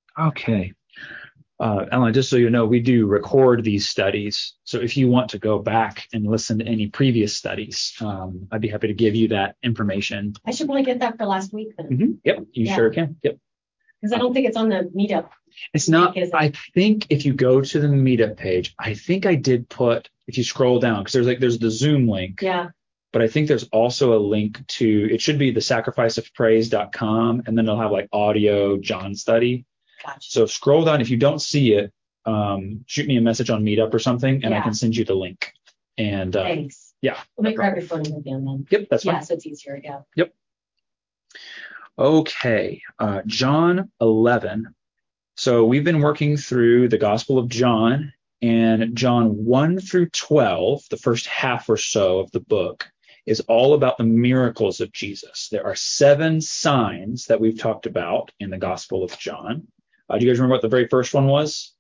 Okay. Ellen, just so you know, we do record these studies. So if you want to go back and listen to any previous studies, I'd be happy to give you that information. I should probably get that for last week then. Mm-hmm. Yep, you sure can. Yep. Because I don't think it's on the meetup. It's not. I think if you go to the meetup page, I think I did put, if you scroll down, because there's the Zoom link. Yeah. But I think there's also a link to, it should be the sacrificeofpraise.com, and then it'll have like audio John study. Gotcha. So scroll down. If you don't see it, shoot me a message on Meetup or something, and I can send you the link. And thanks. Yeah. Let me grab your phone again then. Yep, that's fine. Yeah, so it's easier. Yeah. Yep. Okay. John 11. So we've been working through the Gospel of John, and John 1 through 12, the first half or so of the book, is all about the miracles of Jesus. There are 7 signs that we've talked about in the Gospel of John. Do you guys remember what the very first one was?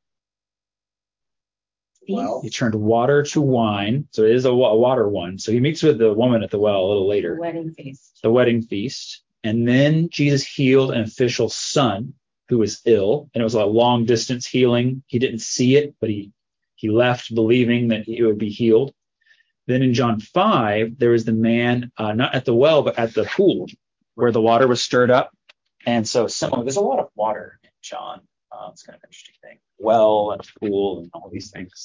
Well, he turned water to wine. So it is a water one. So he meets with the woman at the well a little later. The wedding feast. And then Jesus healed an official's son who was ill. And it was a long distance healing. He didn't see it, but he left believing that it would be healed. Then in John 5, there was the man, not at the well, but at the pool where the water was stirred up. And so there's a lot of water in John. It's kind of an interesting thing. Well and pool and all these things.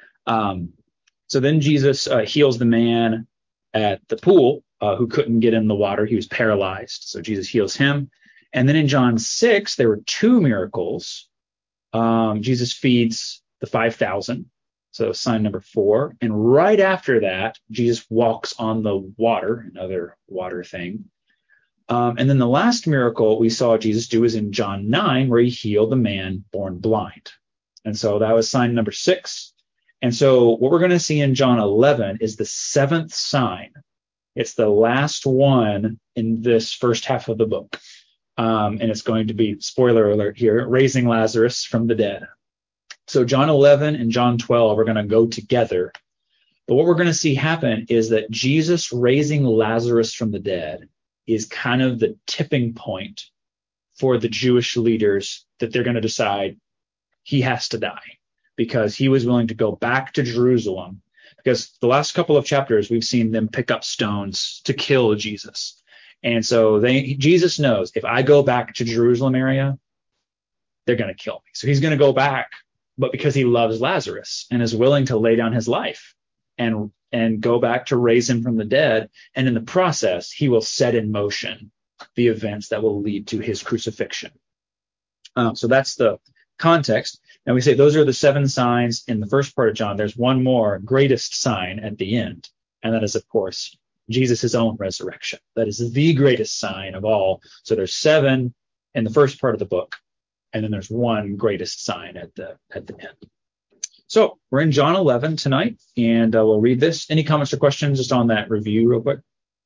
So then Jesus heals the man at the pool who couldn't get in the water. He was paralyzed. So Jesus heals him. And then in John 6, there were 2 miracles. Jesus feeds the 5,000. So sign number 4. And right after that, Jesus walks on the water, another water thing. And then the last miracle we saw Jesus do is in John 9, where he healed the man born blind. And so that was sign number 6. And so what we're going to see in John 11 is the 7th sign. It's the last one in this first half of the book. And it's going to be, spoiler alert here, raising Lazarus from the dead. So John 11 and John 12 are going to go together. But what we're going to see happen is that Jesus raising Lazarus from the dead is kind of the tipping point for the Jewish leaders that they're going to decide he has to die because he was willing to go back to Jerusalem. Because the last couple of chapters, we've seen them pick up stones to kill Jesus. And so Jesus knows if I go back to Jerusalem area, they're going to kill me. So he's going to go back, but because he loves Lazarus and is willing to lay down his life and go back to raise him from the dead. And in the process, he will set in motion the events that will lead to his crucifixion. So that's the context. And we say those are the 7 signs in the first part of John. There's one more greatest sign at the end. And that is, of course, Jesus' own resurrection. That is the greatest sign of all. So there's 7 in the first part of the book. And then there's one greatest sign at the end. So we're in John 11 tonight, and we'll read this. Any comments or questions just on that review real quick?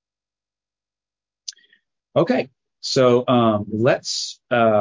Okay, so let's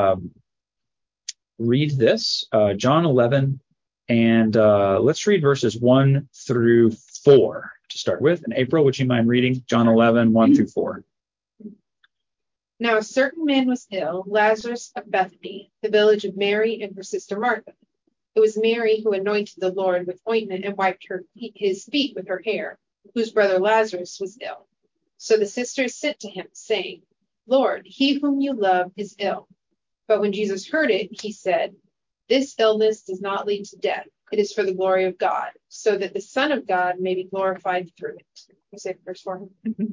read this, John 11, and let's read verses 1 through 4 to start with. And April, would you mind reading John 11, 1 through 4? Now a certain man was ill, Lazarus of Bethany, the village of Mary and her sister Martha. It was Mary who anointed the Lord with ointment and wiped his feet with her hair, whose brother Lazarus was ill. So the sisters sent to him, saying, Lord, he whom you love is ill. But when Jesus heard it, he said, This illness does not lead to death. It is for the glory of God, so that the Son of God may be glorified through it. You say verse 4.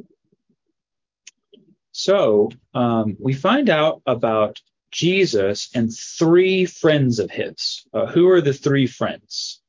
So we find out about Jesus and 3 friends of his. Who are the 3 friends?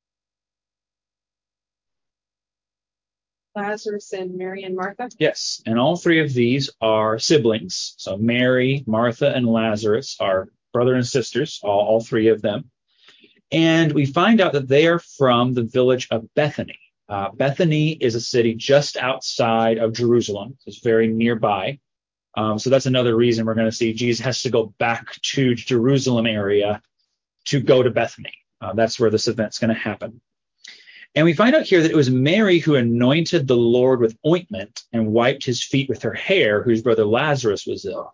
Lazarus and Mary and Martha. Yes, and all 3 of these are siblings. So Mary, Martha, and Lazarus are brother and sisters, all 3 of them. And we find out that they are from the village of Bethany. Bethany is a city just outside of Jerusalem. It's very nearby. So that's another reason we're going to see Jesus has to go back to Jerusalem area to go to Bethany. That's where this event's going to happen. And we find out here that it was Mary who anointed the Lord with ointment and wiped his feet with her hair, whose brother Lazarus was ill.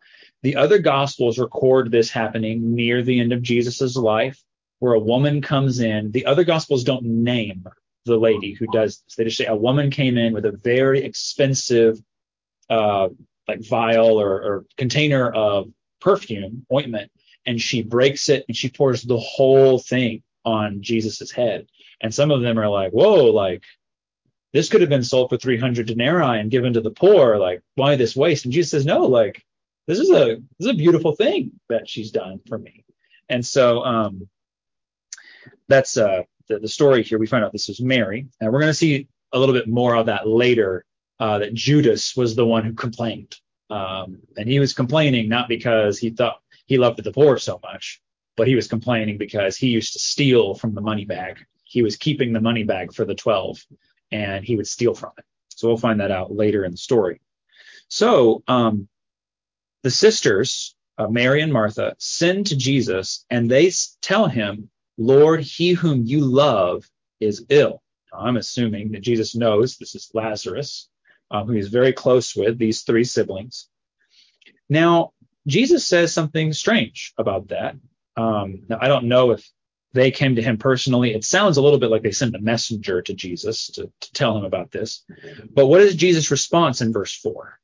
The other gospels record this happening near the end of Jesus's life, where a woman comes in. The other gospels don't name the lady who does this. They just say a woman came in with a very expensive like vial or container of perfume, ointment, and she breaks it and she pours the whole thing on Jesus's head. And some of them are like, whoa, like this could have been sold for 300 denarii and given to the poor. Like, why this waste? And Jesus says, no, like this is a beautiful thing that she's done for me. And so that's the story here. We find out this is Mary, and we're going to see a little bit more of that later. That Judas was the one who complained, and he was complaining not because he thought he loved the poor so much, but he was complaining because he used to steal from the money bag. He was keeping the money bag for the 12, and he would steal from it. So we'll find that out later in the story. So the sisters, Mary and Martha, send to Jesus, and they tell him, Lord, he whom you love is ill. Now, I'm assuming that Jesus knows this is Lazarus, who he's very close with, these three siblings. Now, Jesus says something strange about that. Now, I don't know if they came to him personally. It sounds a little bit like they sent a messenger to Jesus to tell him about this. But what is Jesus' response in verse 4?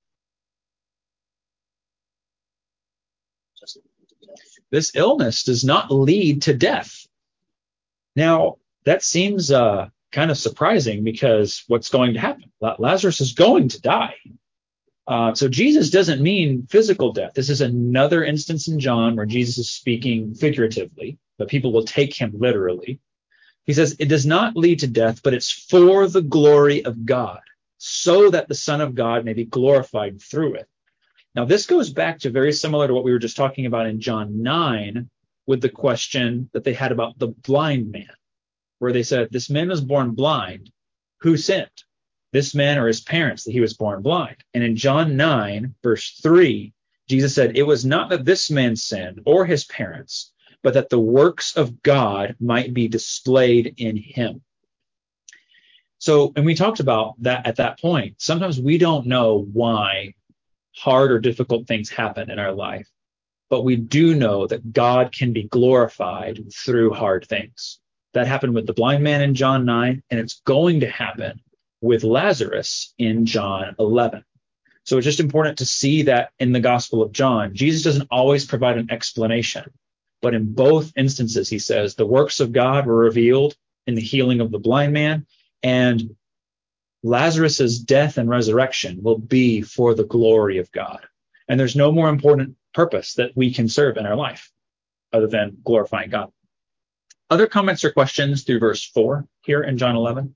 This illness does not lead to death. Now, that seems kind of surprising because what's going to happen? Lazarus is going to die. So Jesus doesn't mean physical death. This is another instance in John where Jesus is speaking figuratively, but people will take him literally. He says it does not lead to death, but it's for the glory of God, so that the Son of God may be glorified through it. Now, this goes back to very similar to what we were just talking about in John 9 with the question that they had about the blind man, where they said, this man was born blind. Who sinned? This man or his parents that he was born blind? And in John 9, verse 3, Jesus said, it was not that this man sinned or his parents, but that the works of God might be displayed in him. So, and we talked about that at that point. Sometimes we don't know why hard or difficult things happen in our life, but we do know that God can be glorified through hard things. That happened with the blind man in John 9, and it's going to happen with Lazarus in John 11. So it's just important to see that in the Gospel of John, Jesus doesn't always provide an explanation, but in both instances, he says the works of God were revealed in the healing of the blind man, and Lazarus's death and resurrection will be for the glory of God. And there's no more important purpose that we can serve in our life other than glorifying God. Other comments or questions through verse 4 here in John 11?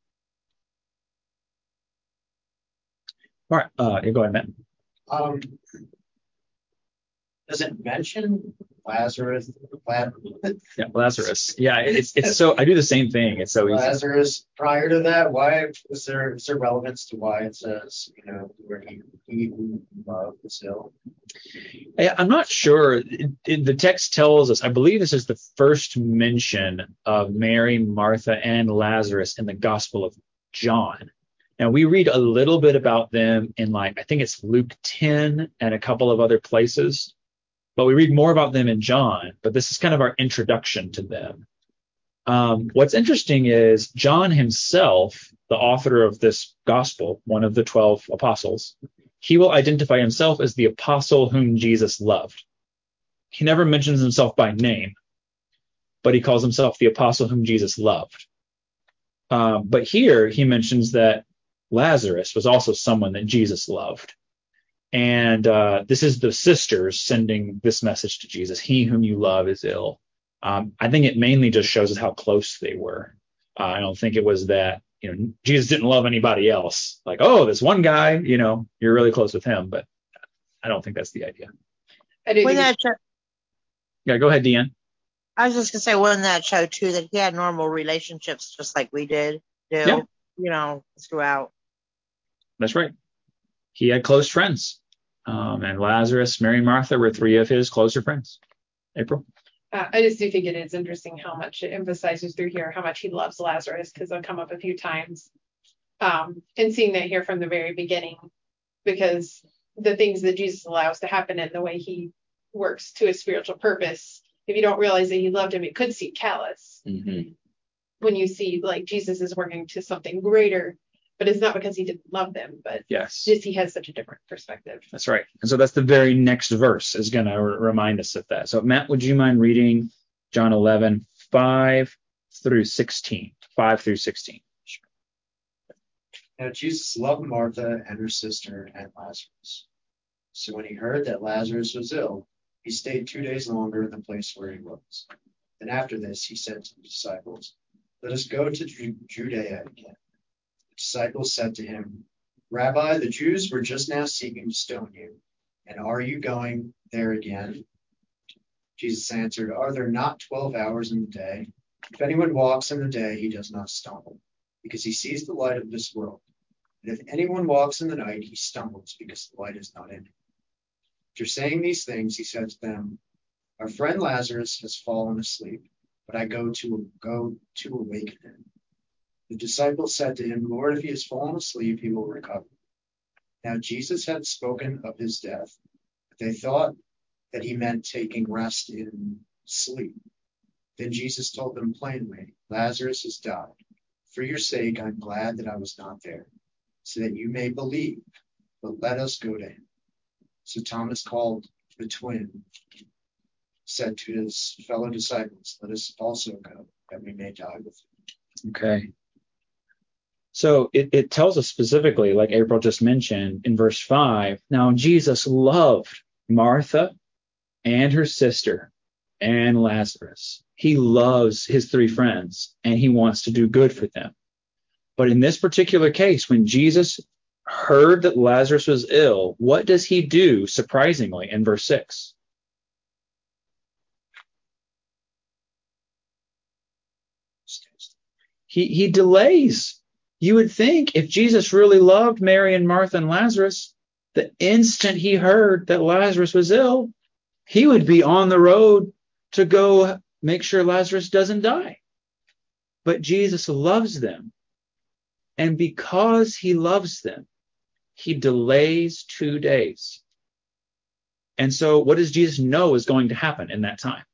All right, you go ahead, Matt. Does it mention Lazarus? Yeah, Lazarus. Yeah, it's so I do the same thing. It's so easy. Lazarus. Prior to that, why is there relevance to why it says where he who loved is ill? I'm not sure. The text tells us. I believe this is the first mention of Mary, Martha, and Lazarus in the Gospel of John. Now we read a little bit about them in I think it's Luke 10 and a couple of other places. But we read more about them in John, but this is kind of our introduction to them. What's interesting is John himself, the author of this gospel, one of the 12 apostles, he will identify himself as the apostle whom Jesus loved. He never mentions himself by name, but he calls himself the apostle whom Jesus loved. But here he mentions that Lazarus was also someone that Jesus loved. And this is the sisters sending this message to Jesus. He whom you love is ill. I think it mainly just shows us how close they were. I don't think it was that, Jesus didn't love anybody else. Like, oh, this one guy, you're really close with him. But I don't think that's the idea. Yeah, go ahead, Deanne. I was just going to say, wouldn't that show, too, that he had normal relationships just like we did, throughout. That's right. He had close friends. And Lazarus, Mary, and Martha were three of his closer friends. April? I just do think it is interesting how much it emphasizes through here, how much he loves Lazarus, because it'll come up a few times. And seeing that here from the very beginning, because the things that Jesus allows to happen and the way he works to a spiritual purpose. If you don't realize that he loved him, it could seem callous. Mm-hmm. When you see like Jesus is working to something greater, but it's not because he didn't love them, but Yes, just he has such a different perspective. that's right. And so that's the very next verse is going to remind us of that. So Matt, would you mind reading John 11, 5 through 16? 5 through 16. Now Jesus loved Martha and her sister and Lazarus. So when he heard that Lazarus was ill, he stayed 2 days longer in the place where he was. And after this, he said to the disciples, "Let us go to Judea again." The disciples said to him, "Rabbi, the Jews were just now seeking to stone you, and are you going there again?" Jesus answered, "Are there not 12 hours in the day? If anyone walks in the day, he does not stumble, because he sees the light of this world. And if anyone walks in the night, he stumbles, because the light is not in him." After saying these things, he said to them, "Our friend Lazarus has fallen asleep, but I go to awaken him." The disciples said to him, "Lord, if he has fallen asleep, he will recover." Now Jesus had spoken of his death, but they thought that he meant taking rest in sleep. Then Jesus told them plainly, "Lazarus has died. For your sake, I'm glad that I was not there, so that you may believe, but let us go to him." So Thomas, called the twin, said to his fellow disciples, "Let us also go, that we may die with him." Okay. So it tells us specifically, like April just mentioned in verse 5, now Jesus loved Martha and her sister and Lazarus. He loves his three friends and he wants to do good for them. But in this particular case, when Jesus heard that Lazarus was ill, what does he do, surprisingly, in verse 6? He delays. You would think if Jesus really loved Mary and Martha and Lazarus, the instant he heard that Lazarus was ill, he would be on the road to go make sure Lazarus doesn't die. But Jesus loves them. And because he loves them, he delays 2 days. And so what does Jesus know is going to happen in that time?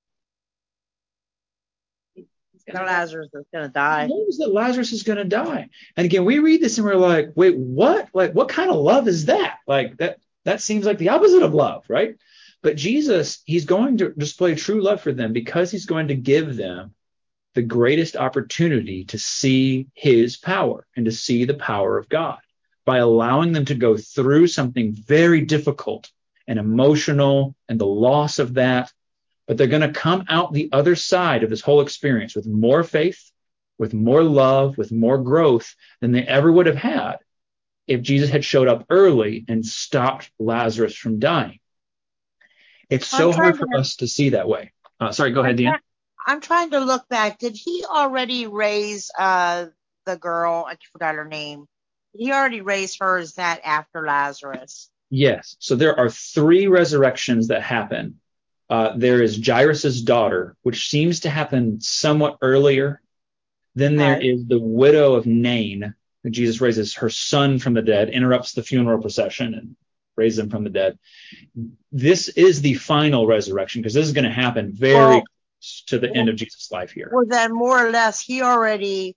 Lazarus is going to die. He knows that Lazarus is going to die. And again, we read this and we're like, wait, what? Like, what kind of love is that? Like, that seems like the opposite of love, right? But Jesus, he's going to display true love for them because he's going to give them the greatest opportunity to see his power and to see the power of God by allowing them to go through something very difficult and emotional and the loss of that. But they're going to come out the other side of this whole experience with more faith, with more love, with more growth than they ever would have had if Jesus had showed up early and stopped Lazarus from dying. It's so hard for us to see that way. Sorry, go ahead, Deanna. I'm trying to look back. Did he already raise the girl? I forgot her name. Did he already raise her? Is that after Lazarus? Yes. So there are 3 resurrections that happen. There is Jairus' daughter, which seems to happen somewhat earlier. Then there is the widow of Nain, who Jesus raises her son from the dead, interrupts the funeral procession and raises him from the dead. This is the final resurrection because this is going to happen very close to the end of Jesus' life here. Well, then more or less he already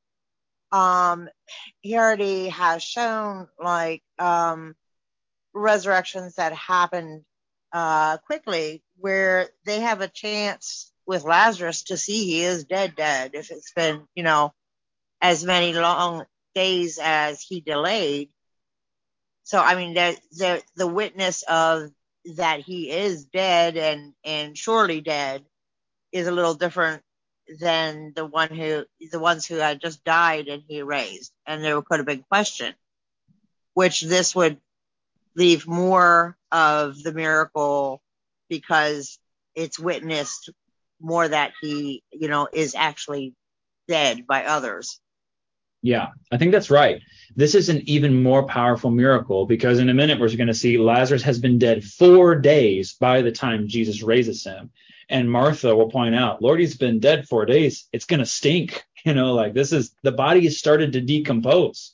has shown like resurrections that happened quickly, where they have a chance with Lazarus to see he is dead, if it's been, as many long days as he delayed. So, I mean, the witness of that he is dead and surely dead is a little different than the ones who had just died and he raised. And there could have been question, which this would leave more of the miracle because it's witnessed more that he, is actually dead by others. Yeah, I think that's right. This is an even more powerful miracle because in a minute we're going to see Lazarus has been dead 4 days by the time Jesus raises him. And Martha will point out, Lord, he's been dead 4 days. It's going to stink. Like the body has started to decompose.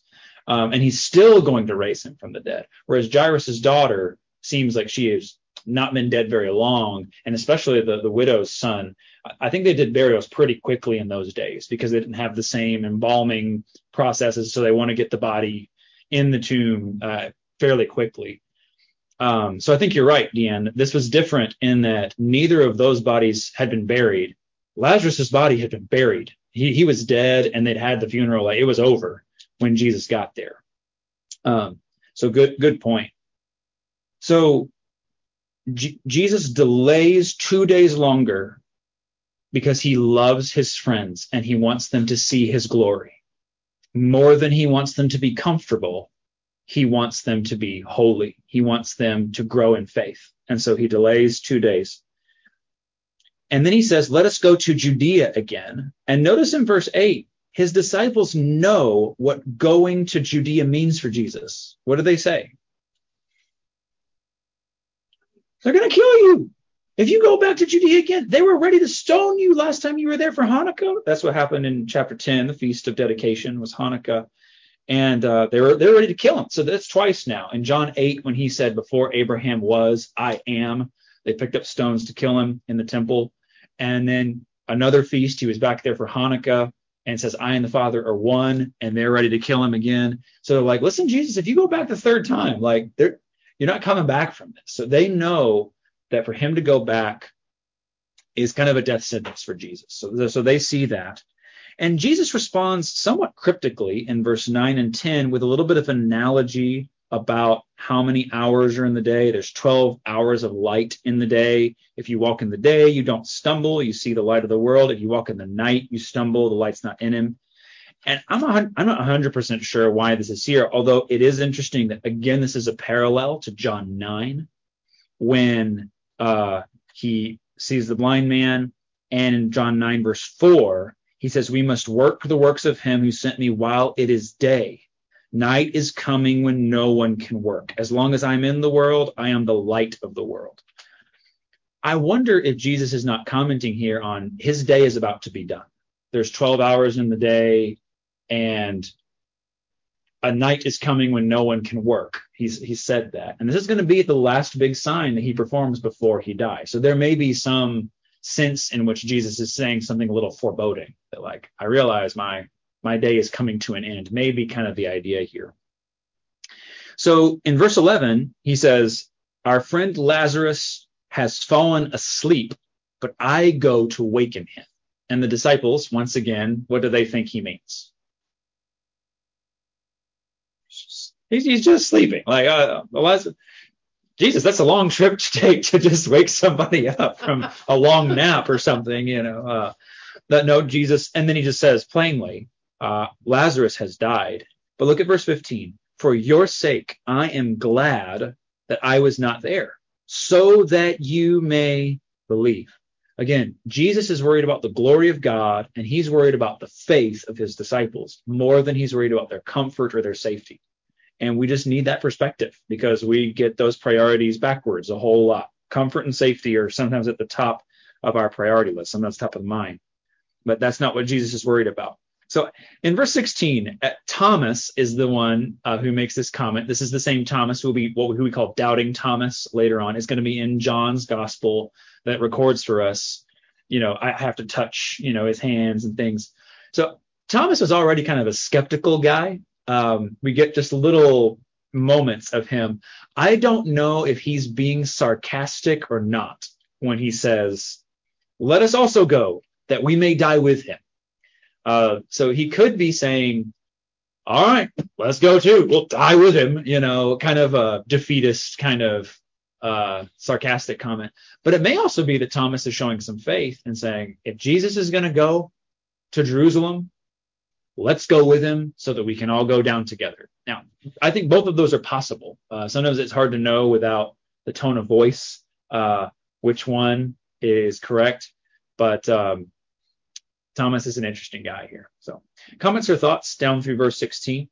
And he's still going to raise him from the dead. Whereas Jairus' daughter seems like she has not been dead very long, and especially the widow's son. I think they did burials pretty quickly in those days because they didn't have the same embalming processes, so they want to get the body in the tomb fairly quickly. So I think you're right, Deanne. This was different in that neither of those bodies had been buried. Lazarus' body had been buried. He was dead, and they'd had the funeral. It was over when Jesus got there. So good point. So Jesus delays 2 days longer because he loves his friends and he wants them to see his glory. More than he wants them to be comfortable, he wants them to be holy. He wants them to grow in faith. And so he delays 2 days. And then he says, let us go to Judea again. And notice in verse 8, his disciples know what going to Judea means for Jesus. What do they say? They're going to kill you. If you go back to Judea again, they were ready to stone you last time you were there for Hanukkah. That's what happened in chapter 10. The Feast of Dedication was Hanukkah. And they were ready to kill him. So that's twice now. In John 8, when he said, before Abraham was, I am, they picked up stones to kill him in the temple. And then another feast, he was back there for Hanukkah and says, I and the Father are one, and they're ready to kill him again. So they're like, listen, Jesus, if you go back the third time, like you're not coming back from this. So they know that for him to go back is kind of a death sentence for Jesus. So they see that. And Jesus responds somewhat cryptically in verse 9 and 10 with a little bit of an analogy about how many hours are in the day. There's 12 hours of light in the day. If you walk in the day, you don't stumble. You see the light of the world. If you walk in the night, you stumble. The light's not in him. And I'm not 100% sure why this is here, although it is interesting that, again, this is a parallel to John 9 when he sees the blind man. And in John 9, verse 4, he says, we must work the works of him who sent me while it is day. Night is coming when no one can work. As long as I'm in the world, I am the light of the world. I wonder if Jesus is not commenting here on his day is about to be done. There's 12 hours in the day, and a night is coming when no one can work. He said that. And this is going to be the last big sign that he performs before he dies. So there may be some sense in which Jesus is saying something a little foreboding, that like, I realize my day is coming to an end, maybe kind of the idea here. So in verse 11, he says, our friend Lazarus has fallen asleep, but I go to waken him. And the disciples, once again, what do they think he means? He's just sleeping. Like, Jesus, that's a long trip to take to just wake somebody up from a long nap or something, no, Jesus. And then he just says plainly, Lazarus has died. But look at verse 15. For your sake, I am glad that I was not there, so that you may believe. Again, Jesus is worried about the glory of God, and he's worried about the faith of his disciples more than he's worried about their comfort or their safety. And we just need that perspective because we get those priorities backwards a whole lot. Comfort and safety are sometimes at the top of our priority list, sometimes top of mind. But that's not what Jesus is worried about. So in verse 16, Thomas is the one who makes this comment. This is the same Thomas who will be who we call Doubting Thomas later on. It's going to be in John's gospel that records for us, I have to touch, his hands and things. So Thomas was already kind of a skeptical guy. We get just little moments of him. I don't know if he's being sarcastic or not when he says, let us also go that we may die with him. So he could be saying, all right, let's go too. We'll die with him, kind of a defeatist kind of sarcastic comment. But it may also be that Thomas is showing some faith and saying, if Jesus is going to go to Jerusalem, let's go with him so that we can all go down together. Now, I think both of those are possible. Sometimes it's hard to know without the tone of voice which one is correct. But Thomas is an interesting guy here. So comments or thoughts down through verse 16?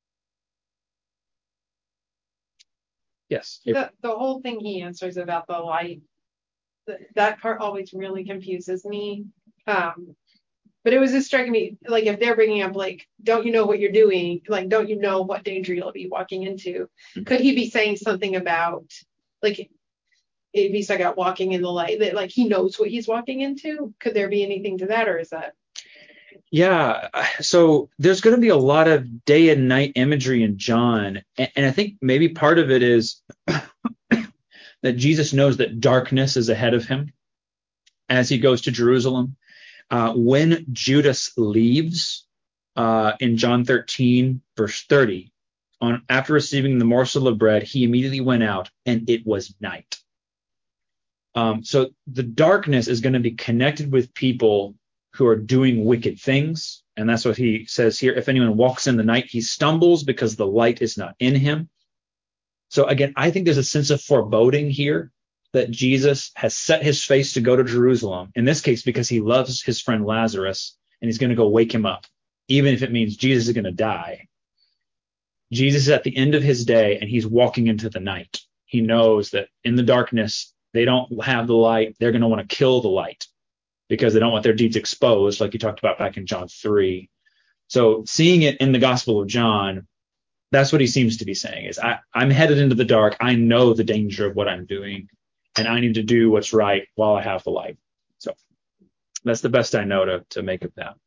Yes. The whole thing he answers about the light, that part always really confuses me. But it was just striking me, like, if they're bringing up, like, don't you know what you're doing? Like, don't you know what danger you'll be walking into? Could he be saying something about, like, if he's like out walking in the light, that like he knows what he's walking into? Could there be anything to that, or is that? Yeah, so there's going to be a lot of day and night imagery in John, and I think maybe part of it is that Jesus knows that darkness is ahead of him as he goes to Jerusalem. When Judas leaves in John 13, verse 30, after receiving the morsel of bread, he immediately went out, and it was night. So the darkness is going to be connected with people who are doing wicked things. And that's what he says here. If anyone walks in the night, he stumbles because the light is not in him. So again, I think there's a sense of foreboding here that Jesus has set his face to go to Jerusalem, in this case, because he loves his friend Lazarus, and he's going to go wake him up, even if it means Jesus is going to die. Jesus is at the end of his day, and he's walking into the night. He knows that in the darkness, they don't have the light. They're going to want to kill the light because they don't want their deeds exposed, like you talked about back in John 3. So seeing it in the Gospel of John, that's what he seems to be saying is, I'm headed into the dark. I know the danger of what I'm doing, and I need to do what's right while I have the light. So that's the best I know to make of that.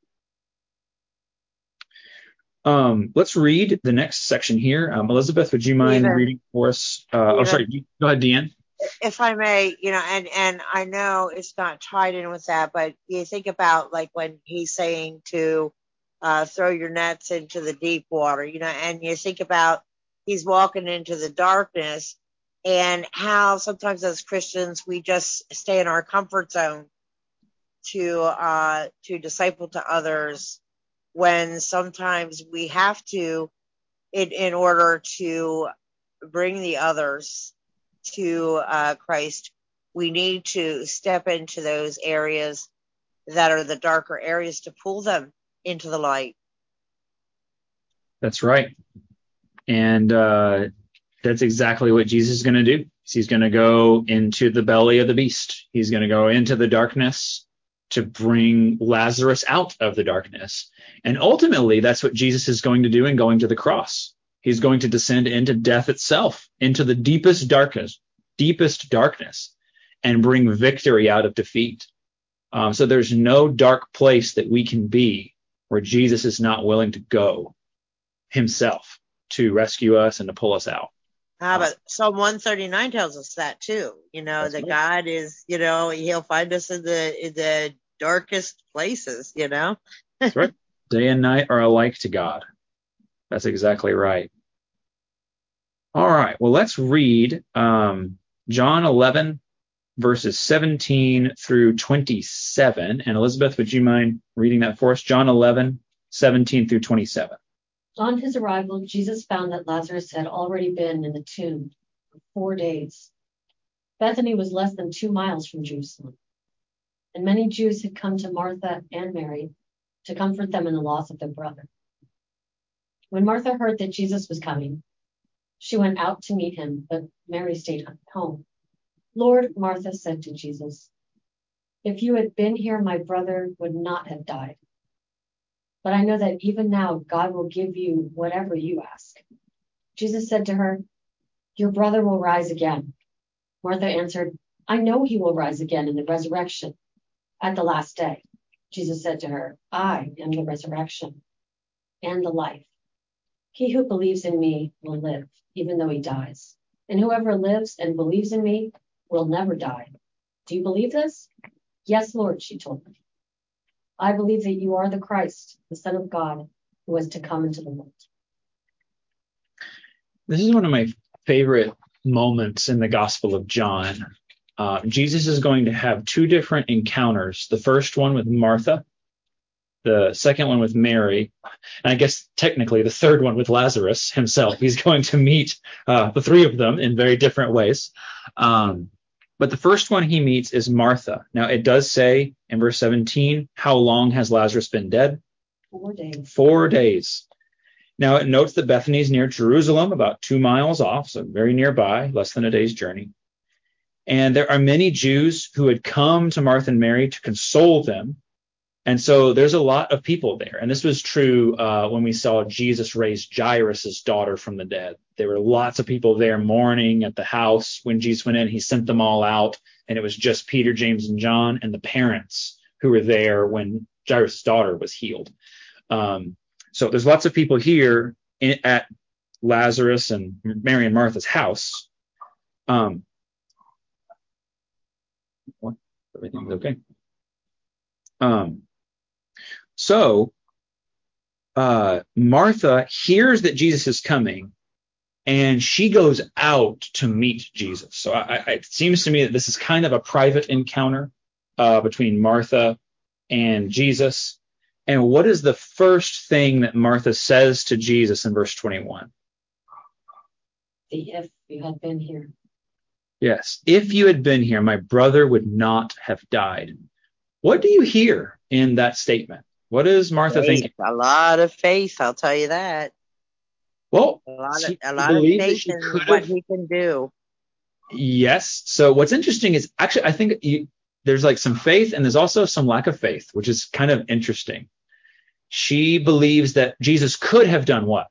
Let's read the next section here. Elizabeth, would you mind reading for us? Sorry. Go ahead, Deanne. If I may, and I know it's not tied in with that, but you think about like when he's saying to throw your nets into the deep water, and you think about he's walking into the darkness, and how sometimes as Christians we just stay in our comfort zone to disciple to others, when sometimes we have to, in order to bring the others to Christ, we need to step into those areas that are the darker areas to pull them into the light. That's right. And that's exactly what Jesus is going to do. He's going to go into the belly of the beast. He's going to go into the darkness to bring Lazarus out of the darkness. And ultimately, that's what Jesus is going to do in going to the cross. He's going to descend into death itself, into the deepest darkness, and bring victory out of defeat. So there's no dark place that we can be where Jesus is not willing to go himself to rescue us and to pull us out. But Psalm 139 tells us that too. That right. God is, he'll find us in the darkest places, That's right. Day and night are alike to God. That's exactly right. All right. Well, let's read John 11, verses 17 through 27. And Elizabeth, would you mind reading that for us? John 11, 17 through 27. On his arrival, Jesus found that Lazarus had already been in the tomb for 4 days. Bethany was less than 2 miles from Jerusalem, and many Jews had come to Martha and Mary to comfort them in the loss of their brother. When Martha heard that Jesus was coming, she went out to meet him, but Mary stayed home. Lord, Martha said to Jesus, if you had been here, my brother would not have died. But I know that even now God will give you whatever you ask. Jesus said to her, your brother will rise again. Martha answered, I know he will rise again in the resurrection at the last day. Jesus said to her, I am the resurrection and the life. He who believes in me will live, even though he dies. And whoever lives and believes in me will never die. Do you believe this? Yes, Lord, she told him. I believe that you are the Christ, the Son of God, who was to come into the world. This is one of my favorite moments in the Gospel of John. Jesus is going to have 2 different encounters. The first one with Martha, the second one with Mary, and I guess technically the third one with Lazarus himself. He's going to meet the 3 of them in very different ways. But the first one he meets is Martha. Now, it does say in verse 17, how long has Lazarus been dead? 4 days. 4 days. Now, it notes that Bethany is near Jerusalem, about 2 miles off, so very nearby, less than a day's journey. And there are many Jews who had come to Martha and Mary to console them And so there's a lot of people there. And this was true when we saw Jesus raise Jairus' daughter from the dead. There were lots of people there mourning at the house. When Jesus went in, he sent them all out, and it was just Peter, James, and John and the parents who were there when Jairus' daughter was healed. So there's lots of people here at Lazarus and Mary and Martha's house. Everything's okay. So Martha hears that Jesus is coming, and she goes out to meet Jesus. So it seems to me that this is kind of a private encounter between Martha and Jesus. And what is the first thing that Martha says to Jesus in verse 21? If you had been here. Yes, if you had been here, my brother would not have died. What do you hear in that statement? What is Martha thinking? A lot of faith, I'll tell you that. Well, a lot of faith in what he can do. Yes. So what's interesting is actually I think there's like some faith and there's also some lack of faith, which is kind of interesting. She believes that Jesus could have done what?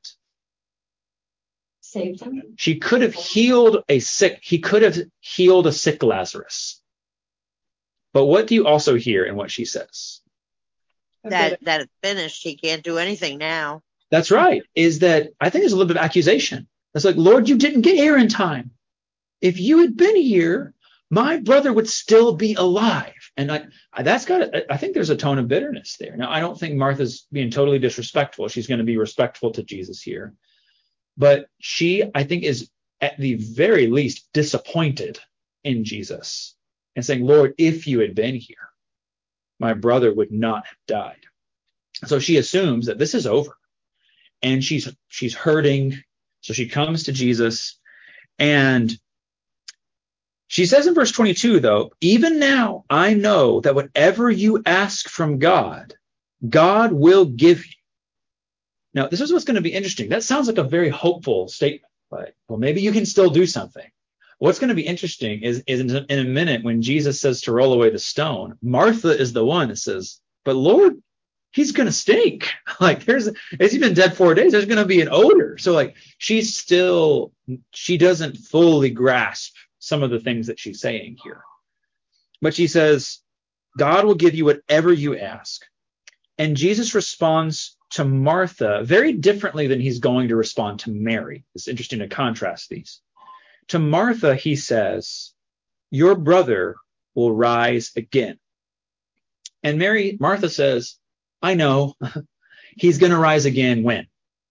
Saved him. He could have healed a sick Lazarus. But what do you also hear in what she says? That it's finished. He can't do anything now. That's right. Is that I think there's a little bit of accusation. It's like, Lord, you didn't get here in time. If you had been here, my brother would still be alive. And I think there's a tone of bitterness there. Now, I don't think Martha's being totally disrespectful. She's going to be respectful to Jesus here. But she, I think, is at the very least disappointed in Jesus and saying, Lord, if you had been here, my brother would not have died. So she assumes that this is over and she's hurting. So she comes to Jesus and she says in verse 22, though, even now I know that whatever you ask from God, God will give you. Now, this is what's going to be interesting. That sounds like a very hopeful statement, but well, maybe you can still do something. What's going to be interesting is in a minute when Jesus says to roll away the stone, Martha is the one that says, but Lord, he's going to stink. Like as he's been dead 4 days, there's going to be an odor. So like she doesn't fully grasp some of the things that she's saying here. But she says, God will give you whatever you ask. And Jesus responds to Martha very differently than he's going to respond to Mary. It's interesting to contrast these. To Martha, he says, your brother will rise again. And Martha says, I know. He's going to rise again when?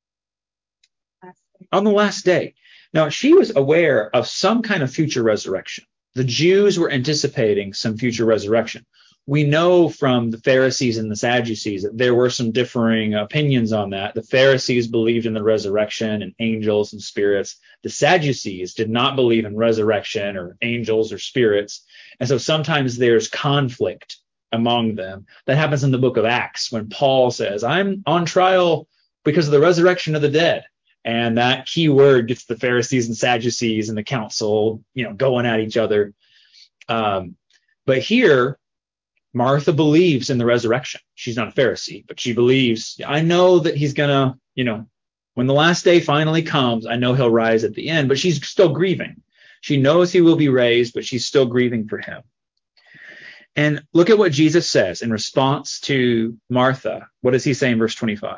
On the last day. Now, she was aware of some kind of future resurrection. The Jews were anticipating some future resurrection. We know from the Pharisees and the Sadducees that there were some differing opinions on that. The Pharisees believed in the resurrection and angels and spirits. The Sadducees did not believe in resurrection or angels or spirits. And so sometimes there's conflict among them. That happens in the book of Acts when Paul says, I'm on trial because of the resurrection of the dead. And that key word gets the Pharisees and Sadducees and the council, going at each other. But here, Martha believes in the resurrection. She's not a Pharisee, but she believes, I know that he's going to, when the last day finally comes, I know he'll rise at the end, but she's still grieving. She knows he will be raised, but she's still grieving for him. And look at what Jesus says in response to Martha. What does he say in verse 25?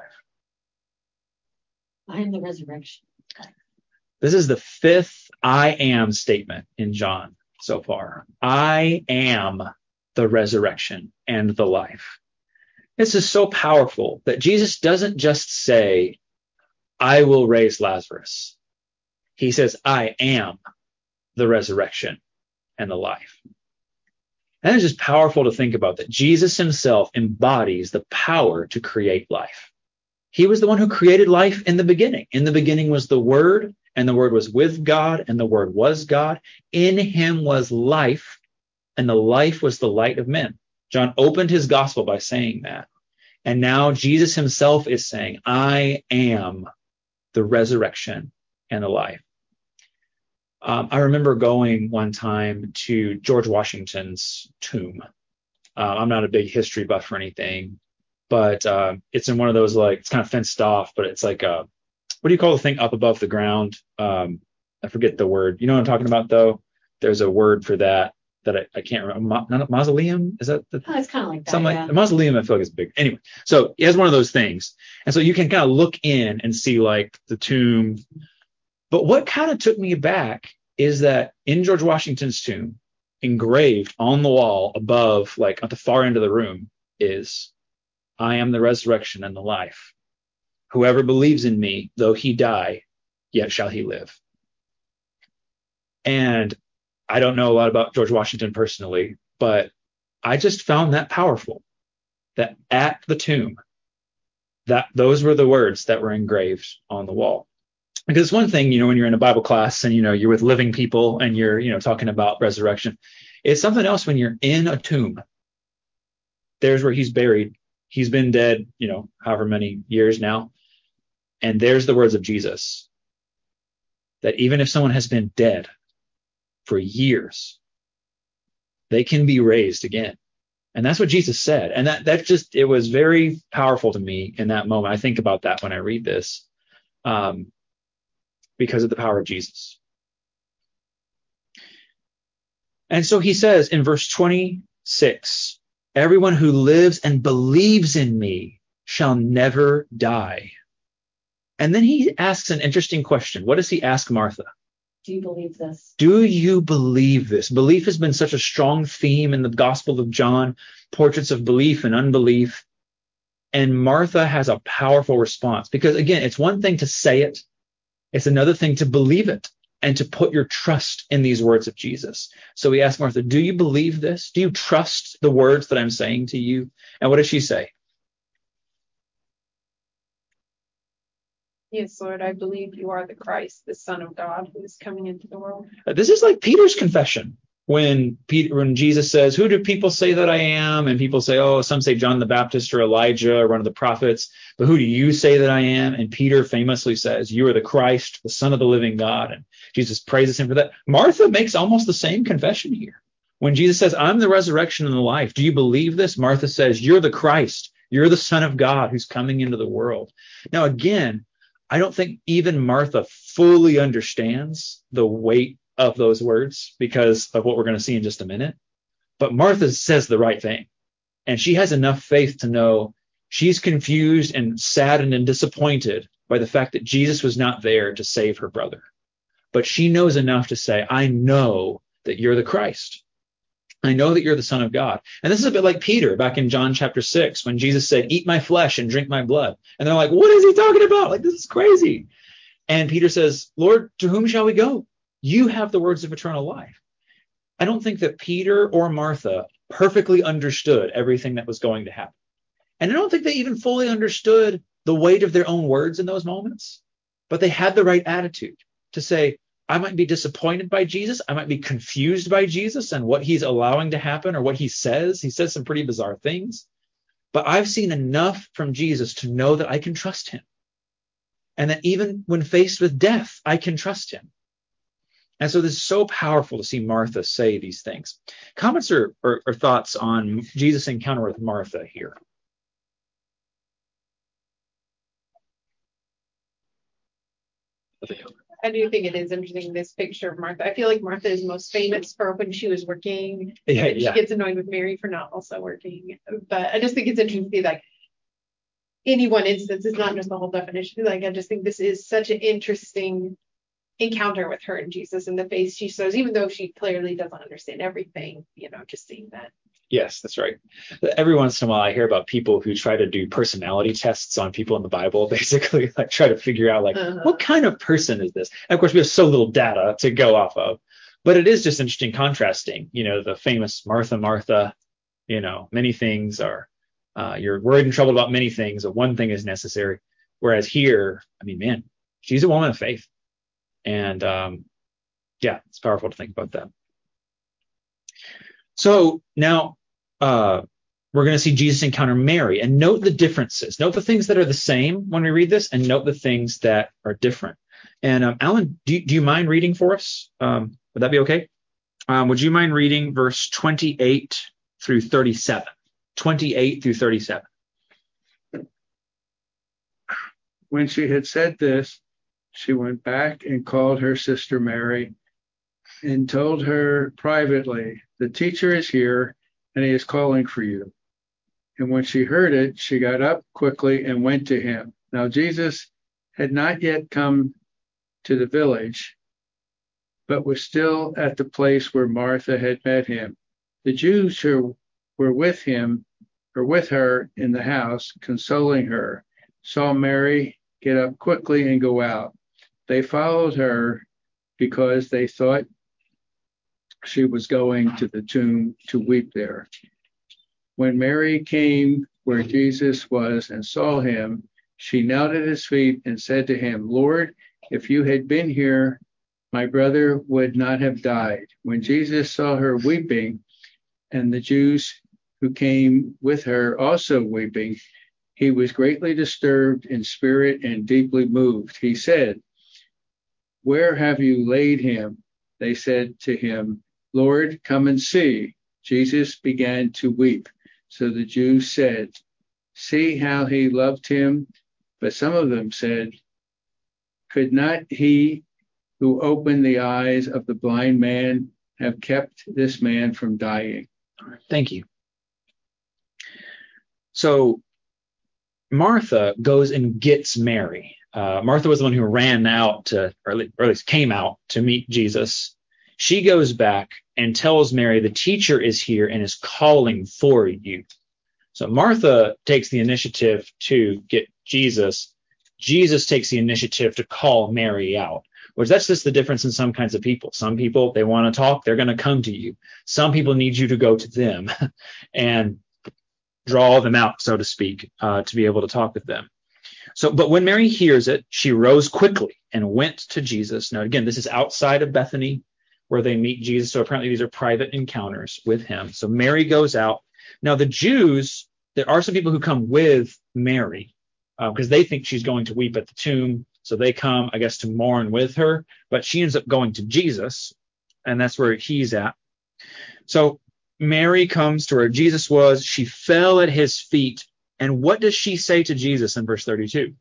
I am the resurrection. This is the fifth I am statement in John so far. I am the resurrection and the life. This is so powerful that Jesus doesn't just say, I will raise Lazarus. He says, I am the resurrection and the life. And it's just powerful to think about that Jesus himself embodies the power to create life. He was the one who created life in the beginning. In the beginning was the Word, and the Word was with God, and the Word was God. In him was life, and the life was the light of men. John opened his gospel by saying that. And now Jesus himself is saying, I am the resurrection and the life. I remember going one time to George Washington's tomb. I'm not a big history buff or anything, but it's in one of those, like, it's kind of fenced off, but it's like what do you call the thing up above the ground? I forget the word. You know what I'm talking about, though? There's a word for that I can't remember. Mausoleum? Is that the? Oh, it's kind of like that. Something like the mausoleum. I feel like it's big. Anyway, so it has one of those things, and so you can kind of look in and see like the tomb. But what kind of took me aback is that in George Washington's tomb, engraved on the wall above, like at the far end of the room, is, "I am the resurrection and the life. Whoever believes in me, though he die, yet shall he live." And I don't know a lot about George Washington personally, but I just found that powerful, that at the tomb, that those were the words that were engraved on the wall. Because it's one thing, when you're in a Bible class and, you're with living people and you're, talking about resurrection. It's something else when you're in a tomb. There's where he's buried. He's been dead, however many years now. And there's the words of Jesus, that even if someone has been dead for years, they can be raised again. And that's what Jesus said. And that just, it was very powerful to me in that moment. I think about that when I read this, because of the power of Jesus. And so he says in verse 26, "Everyone who lives and believes in me shall never die." And then he asks an interesting question. What does he ask Martha? Do you believe this? Do you believe this? Belief has been such a strong theme in the Gospel of John, portraits of belief and unbelief. And Martha has a powerful response because, again, it's one thing to say it. It's another thing to believe it and to put your trust in these words of Jesus. So we ask Martha, do you believe this? Do you trust the words that I'm saying to you? And what does she say? "Yes, Lord, I believe you are the Christ, the Son of God, who is coming into the world." This is like Peter's confession. When Jesus says, "Who do people say that I am?" And people say, "Oh, some say John the Baptist or Elijah or one of the prophets. But who do you say that I am?" And Peter famously says, "You are the Christ, the Son of the living God." And Jesus praises him for that. Martha makes almost the same confession here. When Jesus says, "I'm the resurrection and the life. Do you believe this?" Martha says, "You're the Christ. You're the Son of God who's coming into the world." Now, again, I don't think even Martha fully understands the weight of those words because of what we're going to see in just a minute. But Martha says the right thing. And she has enough faith to know she's confused and saddened and disappointed by the fact that Jesus was not there to save her brother. But she knows enough to say, "I know that you're the Christ. I know that you're the Son of God." And this is a bit like Peter back in John chapter 6, when Jesus said, "Eat my flesh and drink my blood." And they're like, "What is he talking about? Like, this is crazy." And Peter says, "Lord, to whom shall we go? You have the words of eternal life." I don't think that Peter or Martha perfectly understood everything that was going to happen. And I don't think they even fully understood the weight of their own words in those moments. But they had the right attitude to say, I might be disappointed by Jesus. I might be confused by Jesus and what he's allowing to happen or what he says. He says some pretty bizarre things. But I've seen enough from Jesus to know that I can trust him. And that even when faced with death, I can trust him. And so this is so powerful to see Martha say these things. Comments or thoughts on Jesus' encounter with Martha here? I do think it is interesting, this picture of Martha. I feel like Martha is most famous for when she was working. Yeah. She gets annoyed with Mary for not also working. But I just think it's interesting to see, like, any one instance is not just the whole definition. Like, I just think this is such an interesting encounter with her and Jesus, and the face she shows, even though she clearly doesn't understand everything, just seeing that. Yes, that's right. Every once in a while I hear about people who try to do personality tests on people in the Bible, basically, like try to figure out what kind of person is this? And of course, we have so little data to go off of, but it is just interesting contrasting, the famous Martha, Martha, many things are, you're worried and troubled about many things, but one thing is necessary. Whereas here, man, she's a woman of faith. And it's powerful to think about that. So now we're going to see Jesus encounter Mary, and note the differences. Note the things that are the same when we read this, and note the things that are different. And Alan, do you mind reading for us? Would that be okay? Would you mind reading verse 28 through 37. 28 through 37. When she had said this, she went back and called her sister Mary and told her privately, "The teacher is here, and he is calling for you." And when she heard it, she got up quickly and went to him. Now Jesus had not yet come to the village, but was still at the place where Martha had met him. The Jews who were with him, or with her in the house, consoling her, saw Mary get up quickly and go out. They followed her because they thought she was going to the tomb to weep there. When Mary came where Jesus was and saw him, she knelt at his feet and said to him, "Lord, if you had been here, my brother would not have died." When Jesus saw her weeping, and the Jews who came with her also weeping, he was greatly disturbed in spirit and deeply moved. He said, "Where have you laid him?" They said to him, "Lord, come and see." Jesus began to weep. So the Jews said, "See how he loved him." But some of them said, "Could not he who opened the eyes of the blind man have kept this man from dying?" Thank you. So Martha goes and gets Mary. Martha was the one who ran out to, or at least came out to meet Jesus. She goes back and tells Mary, "The teacher is here and is calling for you." So Martha takes the initiative to get Jesus. Jesus takes the initiative to call Mary out, which that's just the difference in some kinds of people. Some people, they want to talk, they're going to come to you. Some people need you to go to them and draw them out, so to speak, to be able to talk with them. So, but when Mary hears it, she rose quickly and went to Jesus. Now, again, this is outside of Bethany where they meet Jesus. So apparently these are private encounters with him. So Mary goes out. Now, the Jews, there are some people who come with Mary because they think she's going to weep at the tomb. So they come, I guess, to mourn with her. But she ends up going to Jesus, and that's where he's at. So Mary comes to where Jesus was. She fell at his feet. And what does she say to Jesus in verse 32?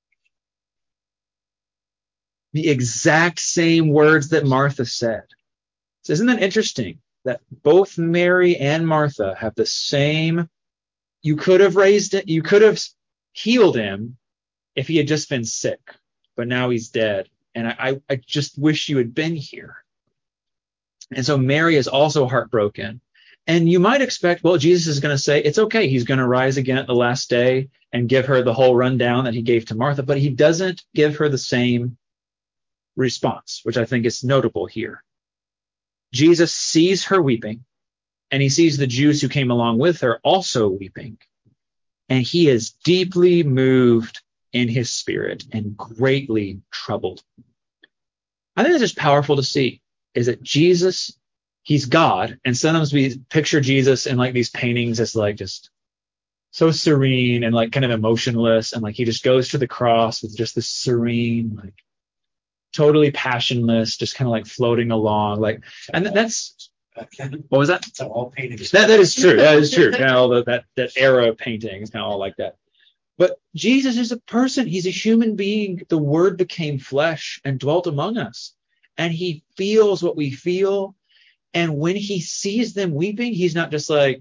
The exact same words that Martha said. So isn't that interesting that both Mary and Martha have the same? You could have raised it, you could have healed him if he had just been sick, but now he's dead. And I just wish you had been here. And so Mary is also heartbroken. And you might expect, well, Jesus is going to say, it's okay. He's going to rise again at the last day and give her the whole rundown that he gave to Martha. But he doesn't give her the same response, which I think is notable here. Jesus sees her weeping, and he sees the Jews who came along with her also weeping. And he is deeply moved in his spirit and greatly troubled. I think it's just powerful to see is that Jesus, he's God. And sometimes we picture Jesus in like these paintings as like just so serene and like kind of emotionless. And like he just goes to the cross with just this serene, like totally passionless, just kind of like floating along. Like, and that's, what was that? It's all paintings. That is true. That is true. Kind of all that era of painting is kind of all like that. But Jesus is a person. He's a human being. The Word became flesh and dwelt among us. And he feels what we feel. And when he sees them weeping, he's not just like,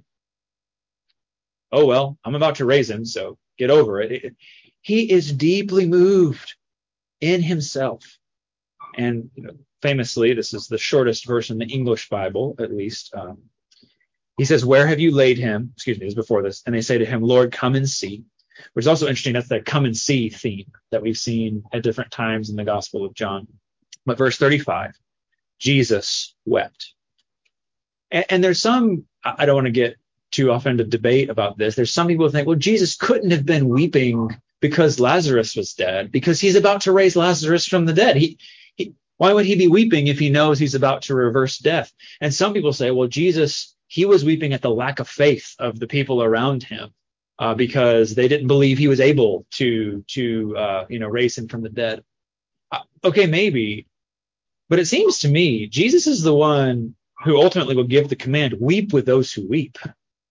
oh, well, I'm about to raise him, so get over it. He is deeply moved in himself. And famously, this is the shortest verse in the English Bible, at least. He says, "Where have you laid him?" Excuse me, it was before this. And they say to him, "Lord, come and see." Which is also interesting. That's that come and see theme that we've seen at different times in the Gospel of John. But verse 35, Jesus wept. And there's some, I don't want to get too often into debate about this. There's some people who think, well, Jesus couldn't have been weeping because Lazarus was dead, because he's about to raise Lazarus from the dead. Why would he be weeping if he knows he's about to reverse death? And some people say, well, Jesus, he was weeping at the lack of faith of the people around him because they didn't believe he was able to raise him from the dead. Okay, maybe. But it seems to me Jesus is the one who ultimately will give the command, weep with those who weep.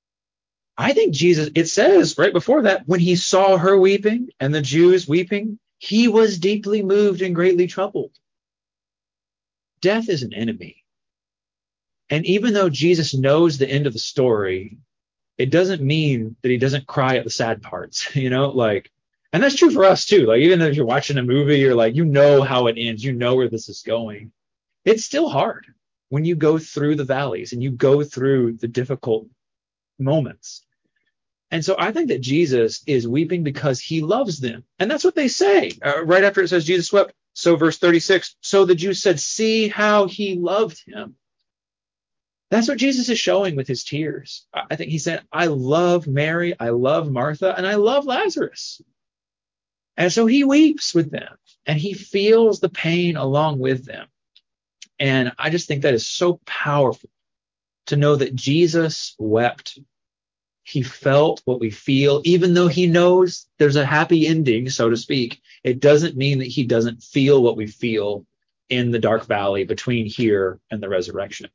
I think Jesus, it says right before that, when he saw her weeping and the Jews weeping, he was deeply moved and greatly troubled. Death is an enemy. And even though Jesus knows the end of the story, it doesn't mean that he doesn't cry at the sad parts, and that's true for us too. Like, even if you're watching a movie, you're like, how it ends, where this is going. It's still hard when you go through the valleys and you go through the difficult moments. And so I think that Jesus is weeping because he loves them. And that's what they say. Right after it says Jesus wept. So verse 36, so the Jews said, see how he loved him. That's what Jesus is showing with his tears. I think he said, I love Mary, I love Martha, and I love Lazarus. And so he weeps with them and he feels the pain along with them. And I just think that is so powerful to know that Jesus wept. He felt what we feel, even though he knows there's a happy ending, so to speak. It doesn't mean that he doesn't feel what we feel in the dark valley between here and the resurrection.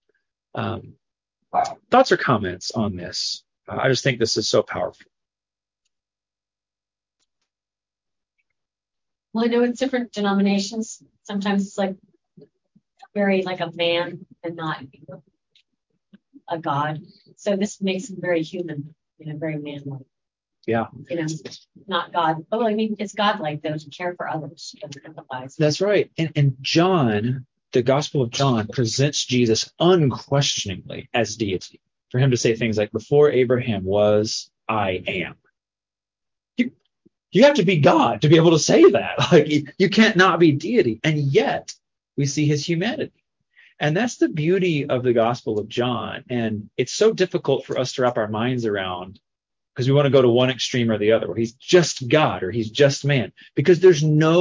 Thoughts or comments on this? I just think this is so powerful. Well, I know in different denominations, sometimes it's like very like a man and not a God. So this makes him very human, very man-like. Yeah. Not God. Oh, I mean, it's God-like though, to care for others. That's right. And John, the Gospel of John, presents Jesus unquestioningly as deity. For him to say things like, before Abraham was, I am. You have to be God to be able to say that. Like, you can't not be deity. And yet we see his humanity. And that's the beauty of the Gospel of John. And it's so difficult for us to wrap our minds around because we want to go to one extreme or the other, where he's just God or he's just man, because there's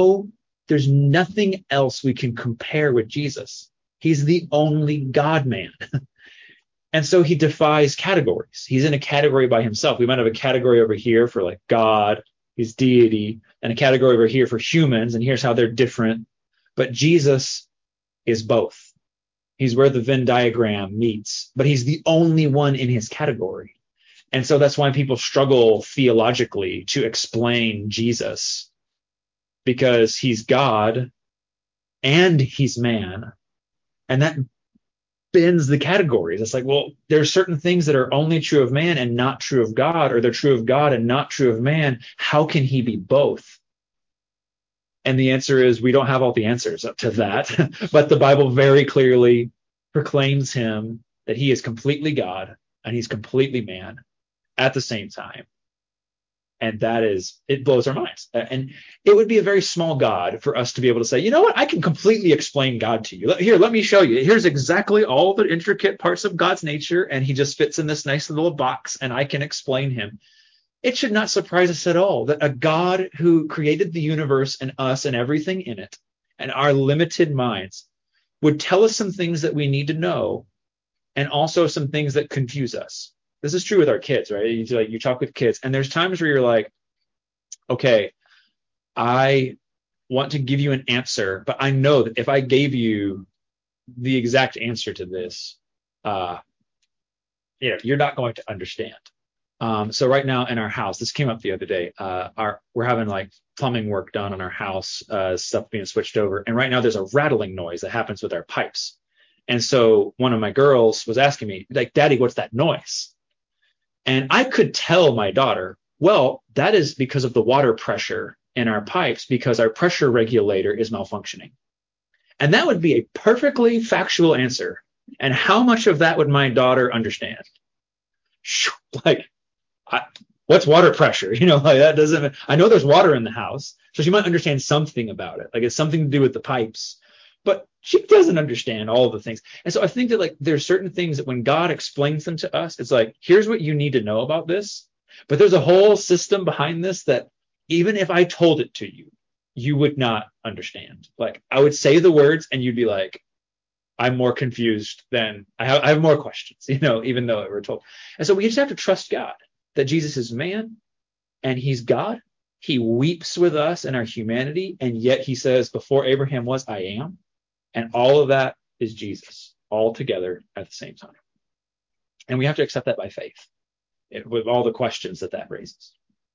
nothing else we can compare with Jesus. He's the only God man. And so he defies categories. He's in a category by himself. We might have a category over here for like God, his deity, and a category over here for humans. And here's how they're different. But Jesus is both. He's where the Venn diagram meets, but he's the only one in his category. And so that's why people struggle theologically to explain Jesus, because he's God and he's man. And that bends the categories. It's like, well, there are certain things that are only true of man and not true of God, or they're true of God and not true of man. How can he be both? And the answer is, we don't have all the answers up to that. But the Bible very clearly proclaims him that he is completely God and he's completely man at the same time. And it blows our minds. And it would be a very small God for us to be able to say, you know what, I can completely explain God to you. Here, let me show you. Here's exactly all the intricate parts of God's nature, and he just fits in this nice little box, and I can explain him. It should not surprise us at all that a God who created the universe and us and everything in it and our limited minds would tell us some things that we need to know, and also some things that confuse us. This is true with our kids, right? You talk with kids, and there's times where you're like, okay, I want to give you an answer, but I know that if I gave you the exact answer to this, you're not going to understand. So right now in our house, this came up the other day, we're having like plumbing work done on our house, stuff being switched over. And right now there's a rattling noise that happens with our pipes. And so one of my girls was asking me, like, Daddy, what's that noise? And I could tell my daughter, well, that is because of the water pressure in our pipes, because our pressure regulator is malfunctioning. And that would be a perfectly factual answer. And how much of that would my daughter understand? Like, what's water pressure? Like, that doesn't, I know there's water in the house, so she might understand something about it. Like, it's something to do with the pipes, but she doesn't understand all of the things. And so I think that, like, there's certain things that when God explains them to us, it's like, here's what you need to know about this. But there's a whole system behind this that even if I told it to you, you would not understand. Like, I would say the words and you'd be like, I'm more confused than I have more questions, even though it were told. And so we just have to trust God, that Jesus is man and he's God. He weeps with us in our humanity. And yet he says, before Abraham was, I am. And all of that is Jesus, all together at the same time. And we have to accept that by faith. with all the questions that raises.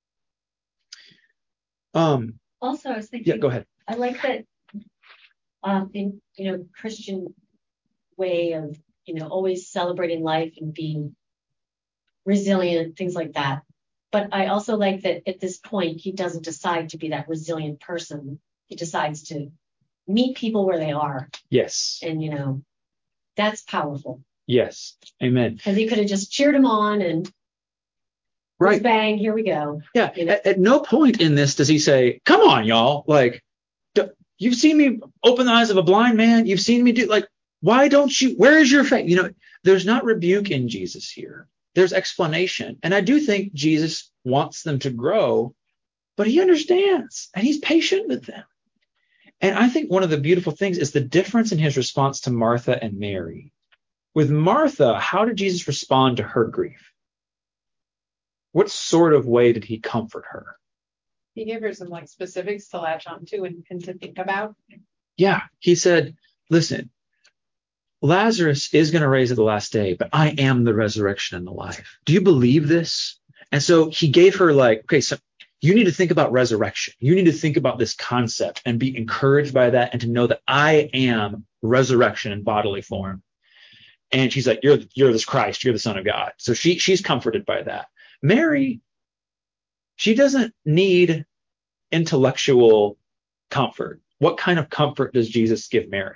Also, I was thinking. Yeah, go ahead. I like that. In Christian way of always celebrating life and being resilient, things like that. But I also like that at this point he doesn't decide to be that resilient person. He decides to meet people where they are. Yes. And that's powerful. Yes. Amen. Because he could have just cheered him on and right, bang, here we go. Yeah. At no point in this does he say, "Come on, y'all! Like, you've seen me open the eyes of a blind man. You've seen me do why don't you? Where is your faith?" There's not rebuke in Jesus here. There's explanation, and I do think Jesus wants them to grow, but he understands and he's patient with them. And I think one of the beautiful things is the difference in his response to Martha and Mary. With Martha, how did Jesus respond to her grief? What sort of way did he comfort her? He gave her some specifics to latch on to and to think about. Yeah, he said, listen, Lazarus is going to raise at the last day, but I am the resurrection and the life. Do you believe this? And so he gave her okay, so you need to think about resurrection. You need to think about this concept and be encouraged by that and to know that I am resurrection in bodily form. And she's like, you're this Christ, you're the Son of God. So she's comforted by that. Mary, she doesn't need intellectual comfort. What kind of comfort does Jesus give Mary?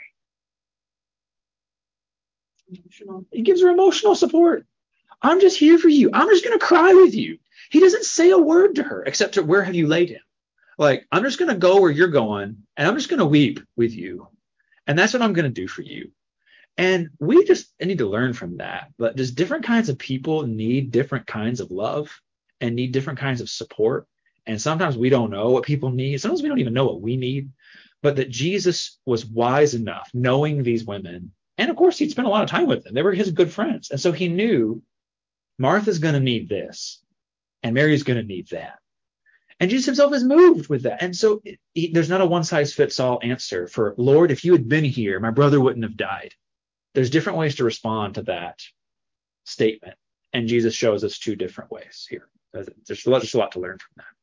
Emotional. He gives her emotional support. I'm just here for you. I'm just going to cry with you. He doesn't say a word to her except to where have you laid him? I'm just going to go where you're going and I'm just going to weep with you. And that's what I'm going to do for you. And we just need to learn from that. But just different kinds of people need different kinds of love and need different kinds of support. And sometimes we don't know what people need. Sometimes we don't even know what we need. But that Jesus was wise enough, knowing these women. And of course, he'd spent a lot of time with them. They were his good friends. And so he knew Martha's going to need this and Mary's going to need that. And Jesus himself is moved with that. And so there's not a one size fits all answer for, Lord, if you had been here, my brother wouldn't have died. There's different ways to respond to that statement. And Jesus shows us two different ways here. There's just a lot to learn from that.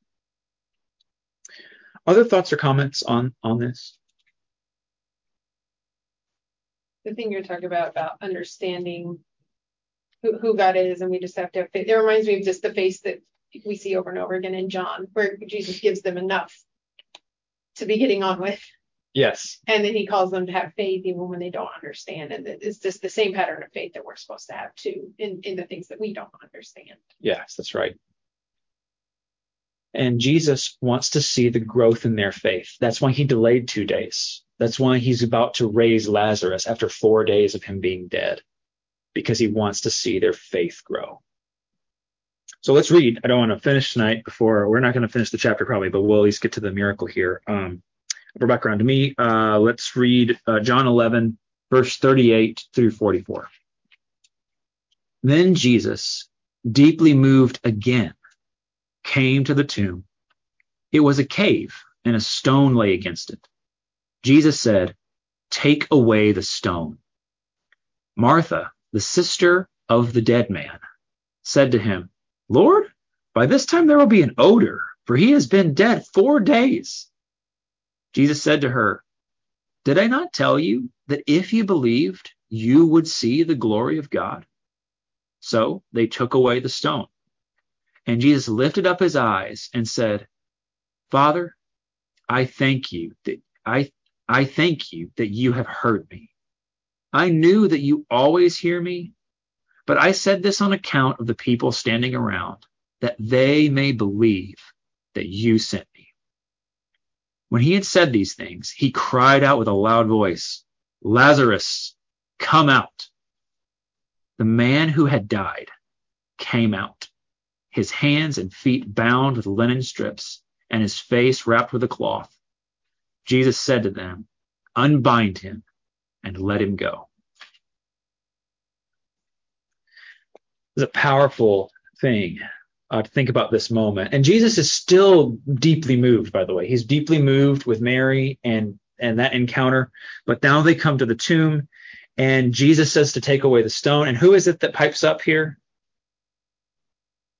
Other thoughts or comments on this? The thing you're talking about understanding who God is, and we just have to have faith. It reminds me of just the faith that we see over and over again in John, where Jesus gives them enough to be getting on with. Yes. And then he calls them to have faith even when they don't understand. And it's just the same pattern of faith that we're supposed to have too in the things that we don't understand. Yes, that's right. And Jesus wants to see the growth in their faith. That's why he delayed 2 days. That's why he's about to raise Lazarus after 4 days of him being dead, because he wants to see their faith grow. So let's read. I don't want to finish tonight we're not going to finish the chapter probably, but we'll at least get to the miracle here. For background to me, let's read John 11, verse 38 through 44. Then Jesus, deeply moved again, came to the tomb. It was a cave, and a stone lay against it. Jesus said, "Take away the stone." Martha, the sister of the dead man, said to him, "Lord, by this time there will be an odor, for he has been dead 4 days." Jesus said to her, "Did I not tell you that if you believed, you would see the glory of God?" So they took away the stone. And Jesus lifted up his eyes and said, "Father, I thank you that you have heard me. I knew that you always hear me, but I said this on account of the people standing around, that they may believe that you sent me." When he had said these things, he cried out with a loud voice, "Lazarus, come out." The man who had died came out, his hands and feet bound with linen strips, and his face wrapped with a cloth. Jesus said to them, "Unbind him and let him go." It's a powerful thing to think about this moment. And Jesus is still deeply moved, by the way. He's deeply moved with Mary and that encounter. But now they come to the tomb, and Jesus says to take away the stone. And who is it that pipes up here?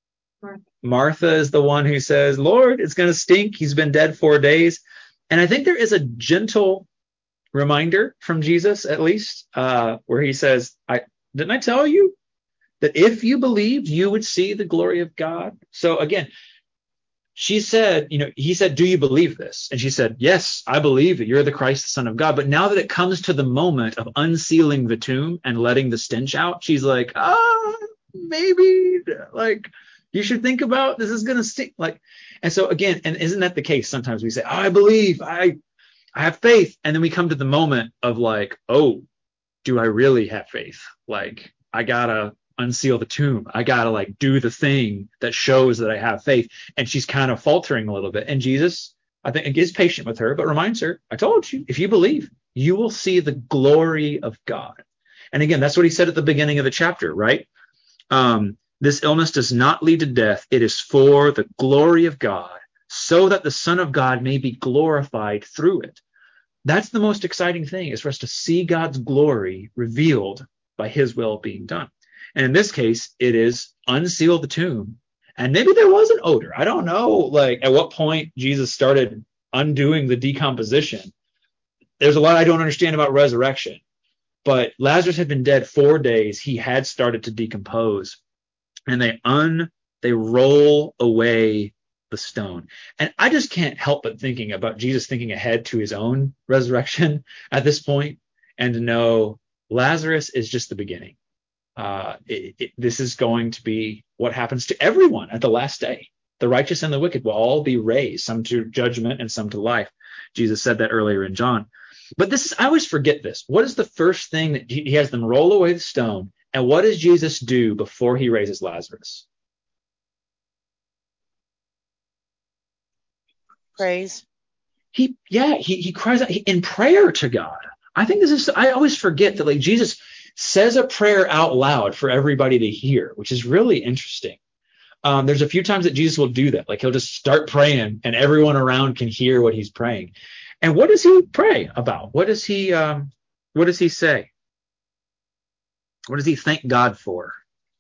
Martha is the one who says, Lord, it's going to stink. He's been dead 4 days. And I think there is a gentle reminder from Jesus, at least, where he says, didn't I tell you that if you believed, you would see the glory of God? So again, he said, do you believe this? And she said, yes, I believe that you're the Christ, the Son of God. But now that it comes to the moment of unsealing the tomb and letting the stench out, she's like, maybe, like, you should think about this is going to stink. Like, and so again, and isn't that the case? Sometimes we say, I believe, I have faith. And then we come to the moment of like, oh, do I really have faith? Like, I gotta unseal the tomb. I gotta like do the thing that shows that I have faith. And she's kind of faltering a little bit. And Jesus, I think, is patient with her, but reminds her, I told you, if you believe, you will see the glory of God. And again, that's what he said at the beginning of the chapter, right? This illness does not lead to death. It is for the glory of God, so that the Son of God may be glorified through it. That's the most exciting thing, is for us to see God's glory revealed by his will being done. And in this case, it is unseal the tomb. And maybe there was an odor. I don't know, like, at what point Jesus started undoing the decomposition. There's a lot I don't understand about resurrection. But Lazarus had been dead 4 days. He had started to decompose. And they roll away the stone. And I just can't help but thinking about Jesus thinking ahead to his own resurrection at this point, and to know Lazarus is just the beginning. This is going to be what happens to everyone at the last day. The righteous and the wicked will all be raised, some to judgment and some to life. Jesus said that earlier in John. But I always forget this. What is the first thing that he has them roll away the stone? And what does Jesus do before he raises Lazarus? Praise. He cries out in prayer to God. I always forget that, like, Jesus says a prayer out loud for everybody to hear, which is really interesting. There's a few times that Jesus will do that. Like, he'll just start praying and everyone around can hear what he's praying. And what does he pray about? What does he say? What does he thank God for?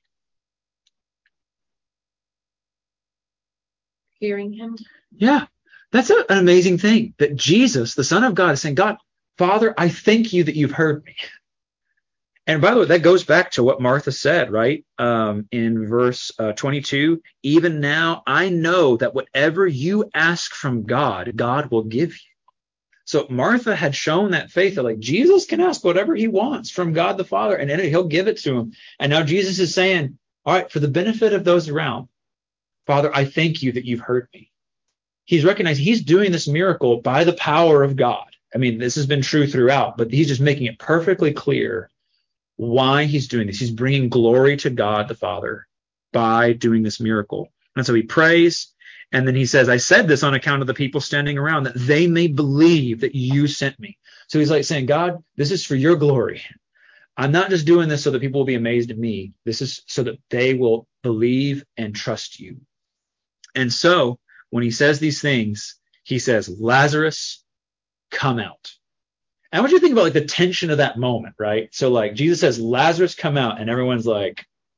Hearing him. Yeah, that's an amazing thing, that Jesus, the Son of God, is saying, God, Father, I thank you that you've heard me. And by the way, that goes back to what Martha said, right? In verse 22, even now I know that whatever you ask from God, God will give you. So Martha had shown that faith that, like, Jesus can ask whatever he wants from God the Father, and he'll give it to him. And now Jesus is saying, all right, for the benefit of those around, Father, I thank you that you've heard me. He's recognizing he's doing this miracle by the power of God. I mean, this has been true throughout, but he's just making it perfectly clear why he's doing this. He's bringing glory to God the Father by doing this miracle. And so he prays. And then he says, I said this on account of the people standing around, that they may believe that you sent me. So he's like saying, God, this is for your glory. I'm not just doing this so that people will be amazed at me. This is so that they will believe and trust you. And so when he says these things, he says, Lazarus, come out. And I want you to think about, like, the tension of that moment, right? So, like, Jesus says, Lazarus, come out. And everyone's like,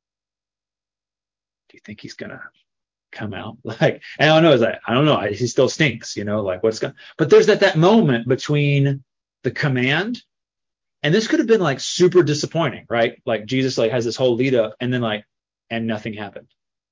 do you think he's going to come out? Like, and I don't know. It's like, I don't know. He still stinks, like, what's going. But there's that moment between the command, and this could have been like super disappointing, right? Like, Jesus like has this whole lead up, and then like, and nothing happened.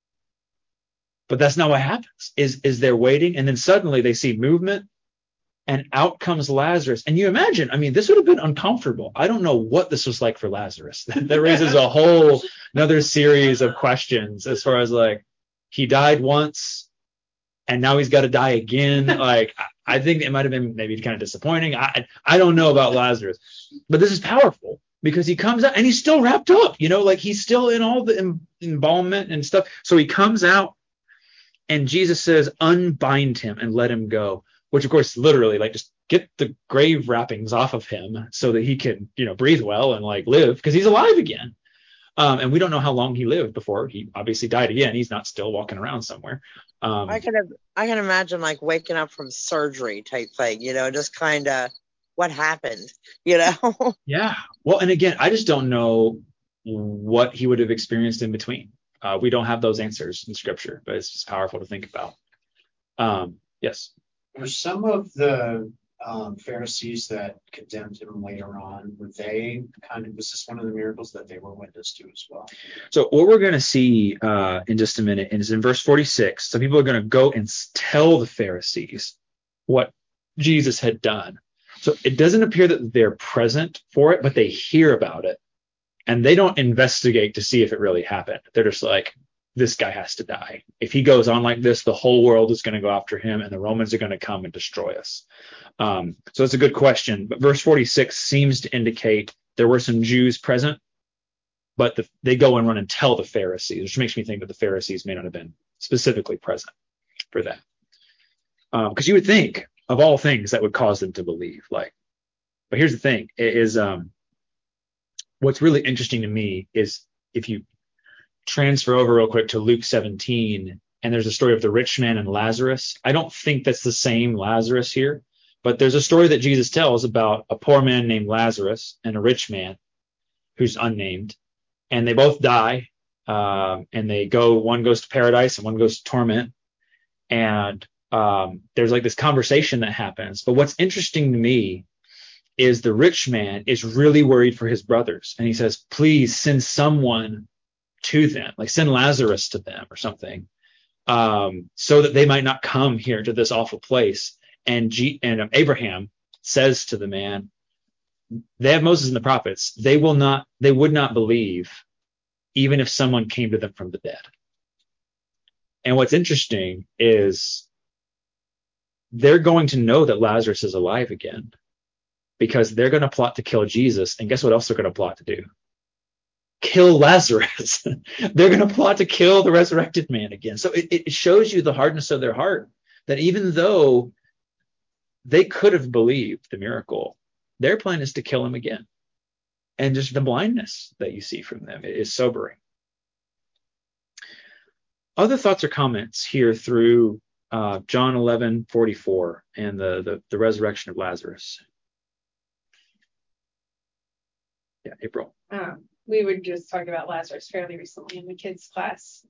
But that's not what happens. Is they're waiting, and then suddenly they see movement, and out comes Lazarus. And you imagine, I mean, this would have been uncomfortable. I don't know what this was like for Lazarus. That raises a whole another series of questions as far as, like, he died once and now he's got to die again. Like, I think it might have been maybe kind of disappointing. I don't know about Lazarus, but this is powerful because he comes out and he's still wrapped up, like he's still in all the embalmment and stuff. So he comes out and Jesus says, unbind him and let him go, which of course, literally, like, just get the grave wrappings off of him so that he can, breathe well and like live, because he's alive again. And we don't know how long he lived before he obviously died again. He's not still walking around somewhere. I can imagine like waking up from surgery type thing, just kind of what happened, Yeah. Well, and again, I just don't know what he would have experienced in between. We don't have those answers in Scripture, but it's just powerful to think about. Yes. Were some of the Pharisees that condemned him later on, was this one of the miracles that they were witness to as well? So what we're going to see in just a minute is in verse 46. Some people are going to go and tell the Pharisees what Jesus had done. So it doesn't appear that they're present for it, but they hear about it. And they don't investigate to see if it really happened. They're just like, this guy has to die. If he goes on like this, the whole world is going to go after him, and the Romans are going to come and destroy us. So it's a good question. But verse 46 seems to indicate there were some Jews present, but they go and run and tell the Pharisees, which makes me think that the Pharisees may not have been specifically present for that. Because you would think of all things that would cause them to believe. But here's the thing: what's really interesting to me is if you transfer over real quick to Luke 17, and there's a story of the rich man and Lazarus. I don't think that's the same Lazarus here, but there's a story that Jesus tells about a poor man named Lazarus and a rich man who's unnamed, and they both die, and one goes to paradise and one goes to torment, and there's like this conversation that happens. But what's interesting to me is the rich man is really worried for his brothers, and he says, please send someone to them, like send Lazarus to them or something, so that they might not come here to this awful place. And Abraham says to the man, they have Moses and the prophets. They would not believe even if someone came to them from the dead. And what's interesting is they're going to know that Lazarus is alive again, because they're going to plot to kill Jesus. And guess what else they're going to plot to do? Kill Lazarus. They're going to plot to kill the resurrected man again. So it shows you the hardness of their heart, that even though they could have believed the miracle, their plan is to kill him again. And just the blindness that you see from them is sobering. Other thoughts or comments here through John 11:44 and the resurrection of Lazarus? Yeah, April. We were just talking about Lazarus fairly recently in the kids' class.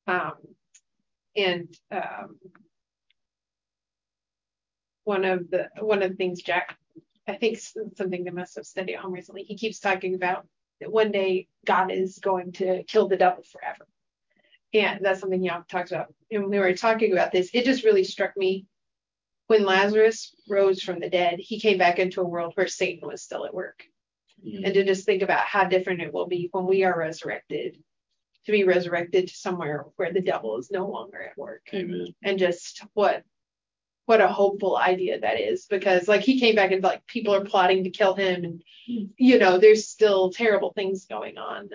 One of the things Jack, I think something that must have studied at home recently, he keeps talking about that one day God is going to kill the devil forever. And that's something Jack talks about. And when we were talking about this, it just really struck me when Lazarus rose from the dead, he came back into a world where Satan was still at work. Mm-hmm. And to just think about how different it will be when we are resurrected, to be resurrected to somewhere where the devil is no longer at work. Amen. And just what a hopeful idea that is, because like he came back and like people are plotting to kill him, and there's still terrible things going on.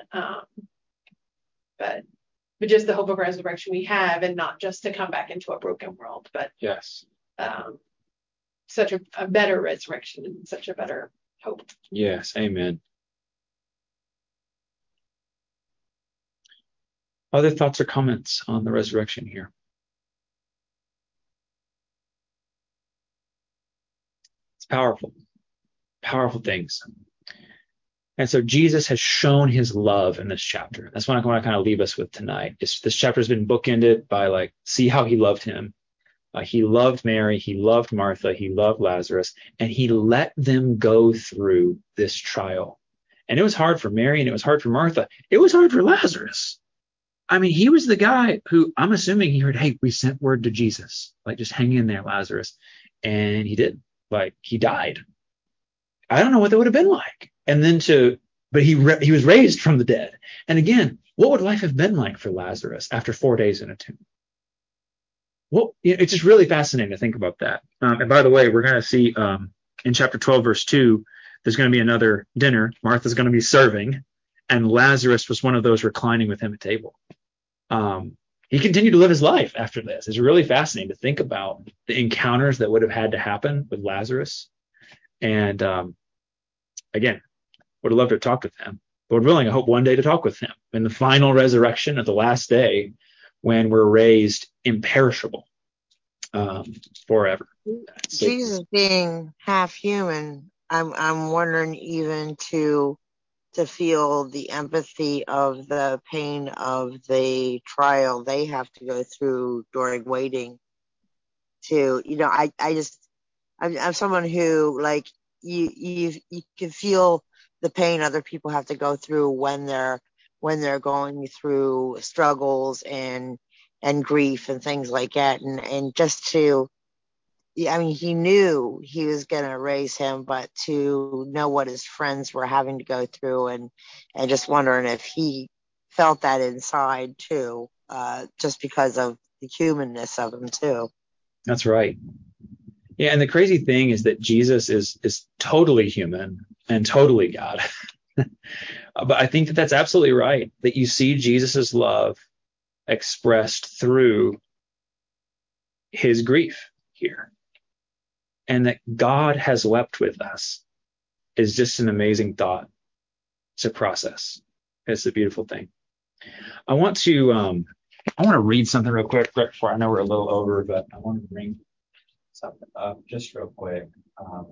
But just the hope of resurrection we have, and not just to come back into a broken world, but yes, such a better resurrection and such a better hope. Yes, amen. Other thoughts or comments on the resurrection here? It's powerful things. And so Jesus has shown his love in this chapter. That's what I want to kind of leave us with tonight. This chapter has been bookended by see how he loved him. He loved Mary, he loved Martha, he loved Lazarus, and he let them go through this trial. And it was hard for Mary, and it was hard for Martha. It was hard for Lazarus. I mean, he was the guy who, I'm assuming he heard, hey, we sent word to Jesus, just hang in there, Lazarus. And he did. He died. I don't know what that would have been like. And then but he was raised from the dead. And again, what would life have been like for Lazarus after 4 days in a tomb? Well, it's just really fascinating to think about that. And by the way, we're going to see in chapter 12, verse 2, there's going to be another dinner. Martha's going to be serving, and Lazarus was one of those reclining with him at table. He continued to live his life after this. It's really fascinating to think about the encounters that would have had to happen with Lazarus. And again, would have loved to talk with him. Lord willing, I hope one day to talk with him in the final resurrection at the last day, when we're raised imperishable forever. Jesus being half human, I'm wondering even to to feel the empathy of the pain of the trial they have to go through during waiting. I'm someone who, like, you can feel the pain other people have to go through when they're going through struggles and grief and things like that, and just to, I mean, he knew he was going to raise him, but to know what his friends were having to go through, and just wondering if he felt that inside too, just because of the humanness of him too. That's right. Yeah, and the crazy thing is that Jesus is totally human and totally God. But I think that that's absolutely right, that you see Jesus's love expressed through his grief here. And that God has wept with us is just an amazing thought to process. It's a beautiful thing. I want to read something real quick before, I know we're a little over, but I want to bring something up just real quick. I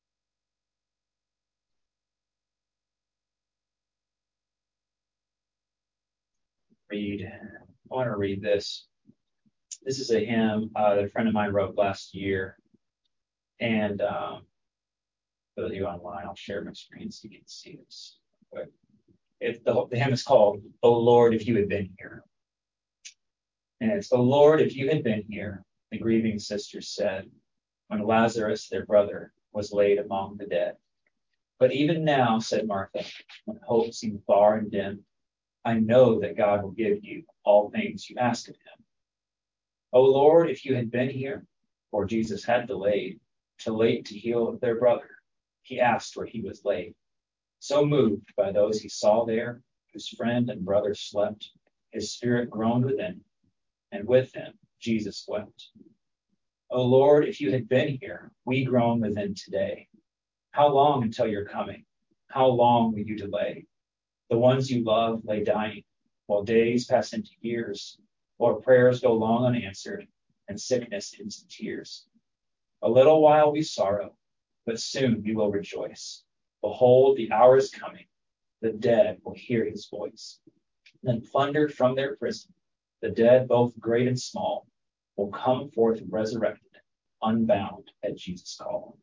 want to read this. This is a hymn that a friend of mine wrote last year. And for those of you online, I'll share my screen so you can see this quick. The hymn is called, "O Lord, if you had been here." And it's, "O Lord, if you had been here," the grieving sisters said, when Lazarus, their brother, was laid among the dead. "But even now," said Martha, when hope seemed far and dim, "I know that God will give you all things you ask of him. O Lord, if you had been here," for Jesus had delayed, too late to heal their brother. He asked where he was laid. So moved by those he saw there, whose friend and brother slept, his spirit groaned within, and with him Jesus wept. "O Lord, if you had been here, we groan within today. How long until your coming? How long will you delay? The ones you love lay dying, while days pass into years, while prayers go long unanswered, and sickness into tears. A little while we sorrow, but soon we will rejoice. Behold, the hour is coming, the dead will hear his voice. Then plundered from their prison, the dead, both great and small, will come forth resurrected, unbound at Jesus' call."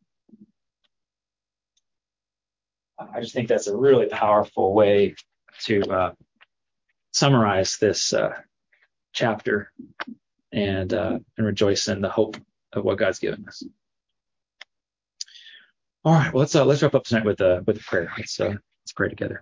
I just think that's a really powerful way to summarize this chapter and rejoice in the hope of what God's given us. All right, well, let's wrap up tonight with a prayer. Let's pray together.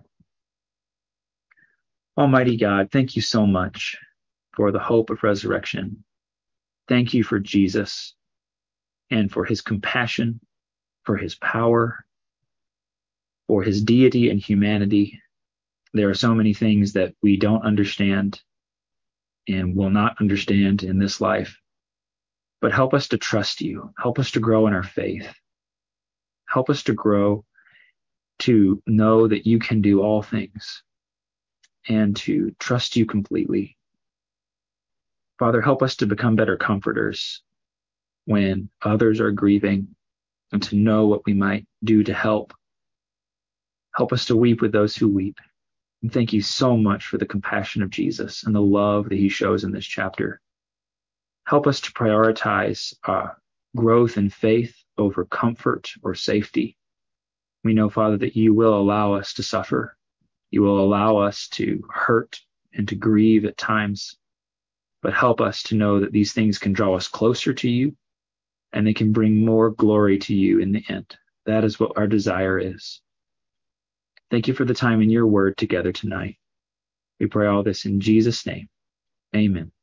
Almighty God, thank you so much for the hope of resurrection. Thank you for Jesus and for his compassion, for his power, for his deity and humanity. There are so many things that we don't understand and will not understand in this life. But help us to trust you. Help us to grow in our faith. Help us to grow to know that you can do all things and to trust you completely. Father, help us to become better comforters when others are grieving and to know what we might do to help. Help us to weep with those who weep. And thank you so much for the compassion of Jesus and the love that he shows in this chapter. Help us to prioritize growth in faith over comfort or safety. We know, Father, that you will allow us to suffer. You will allow us to hurt and to grieve at times. But help us to know that these things can draw us closer to you and they can bring more glory to you in the end. That is what our desire is. Thank you for the time in your word together tonight. We pray all this in Jesus' name. Amen.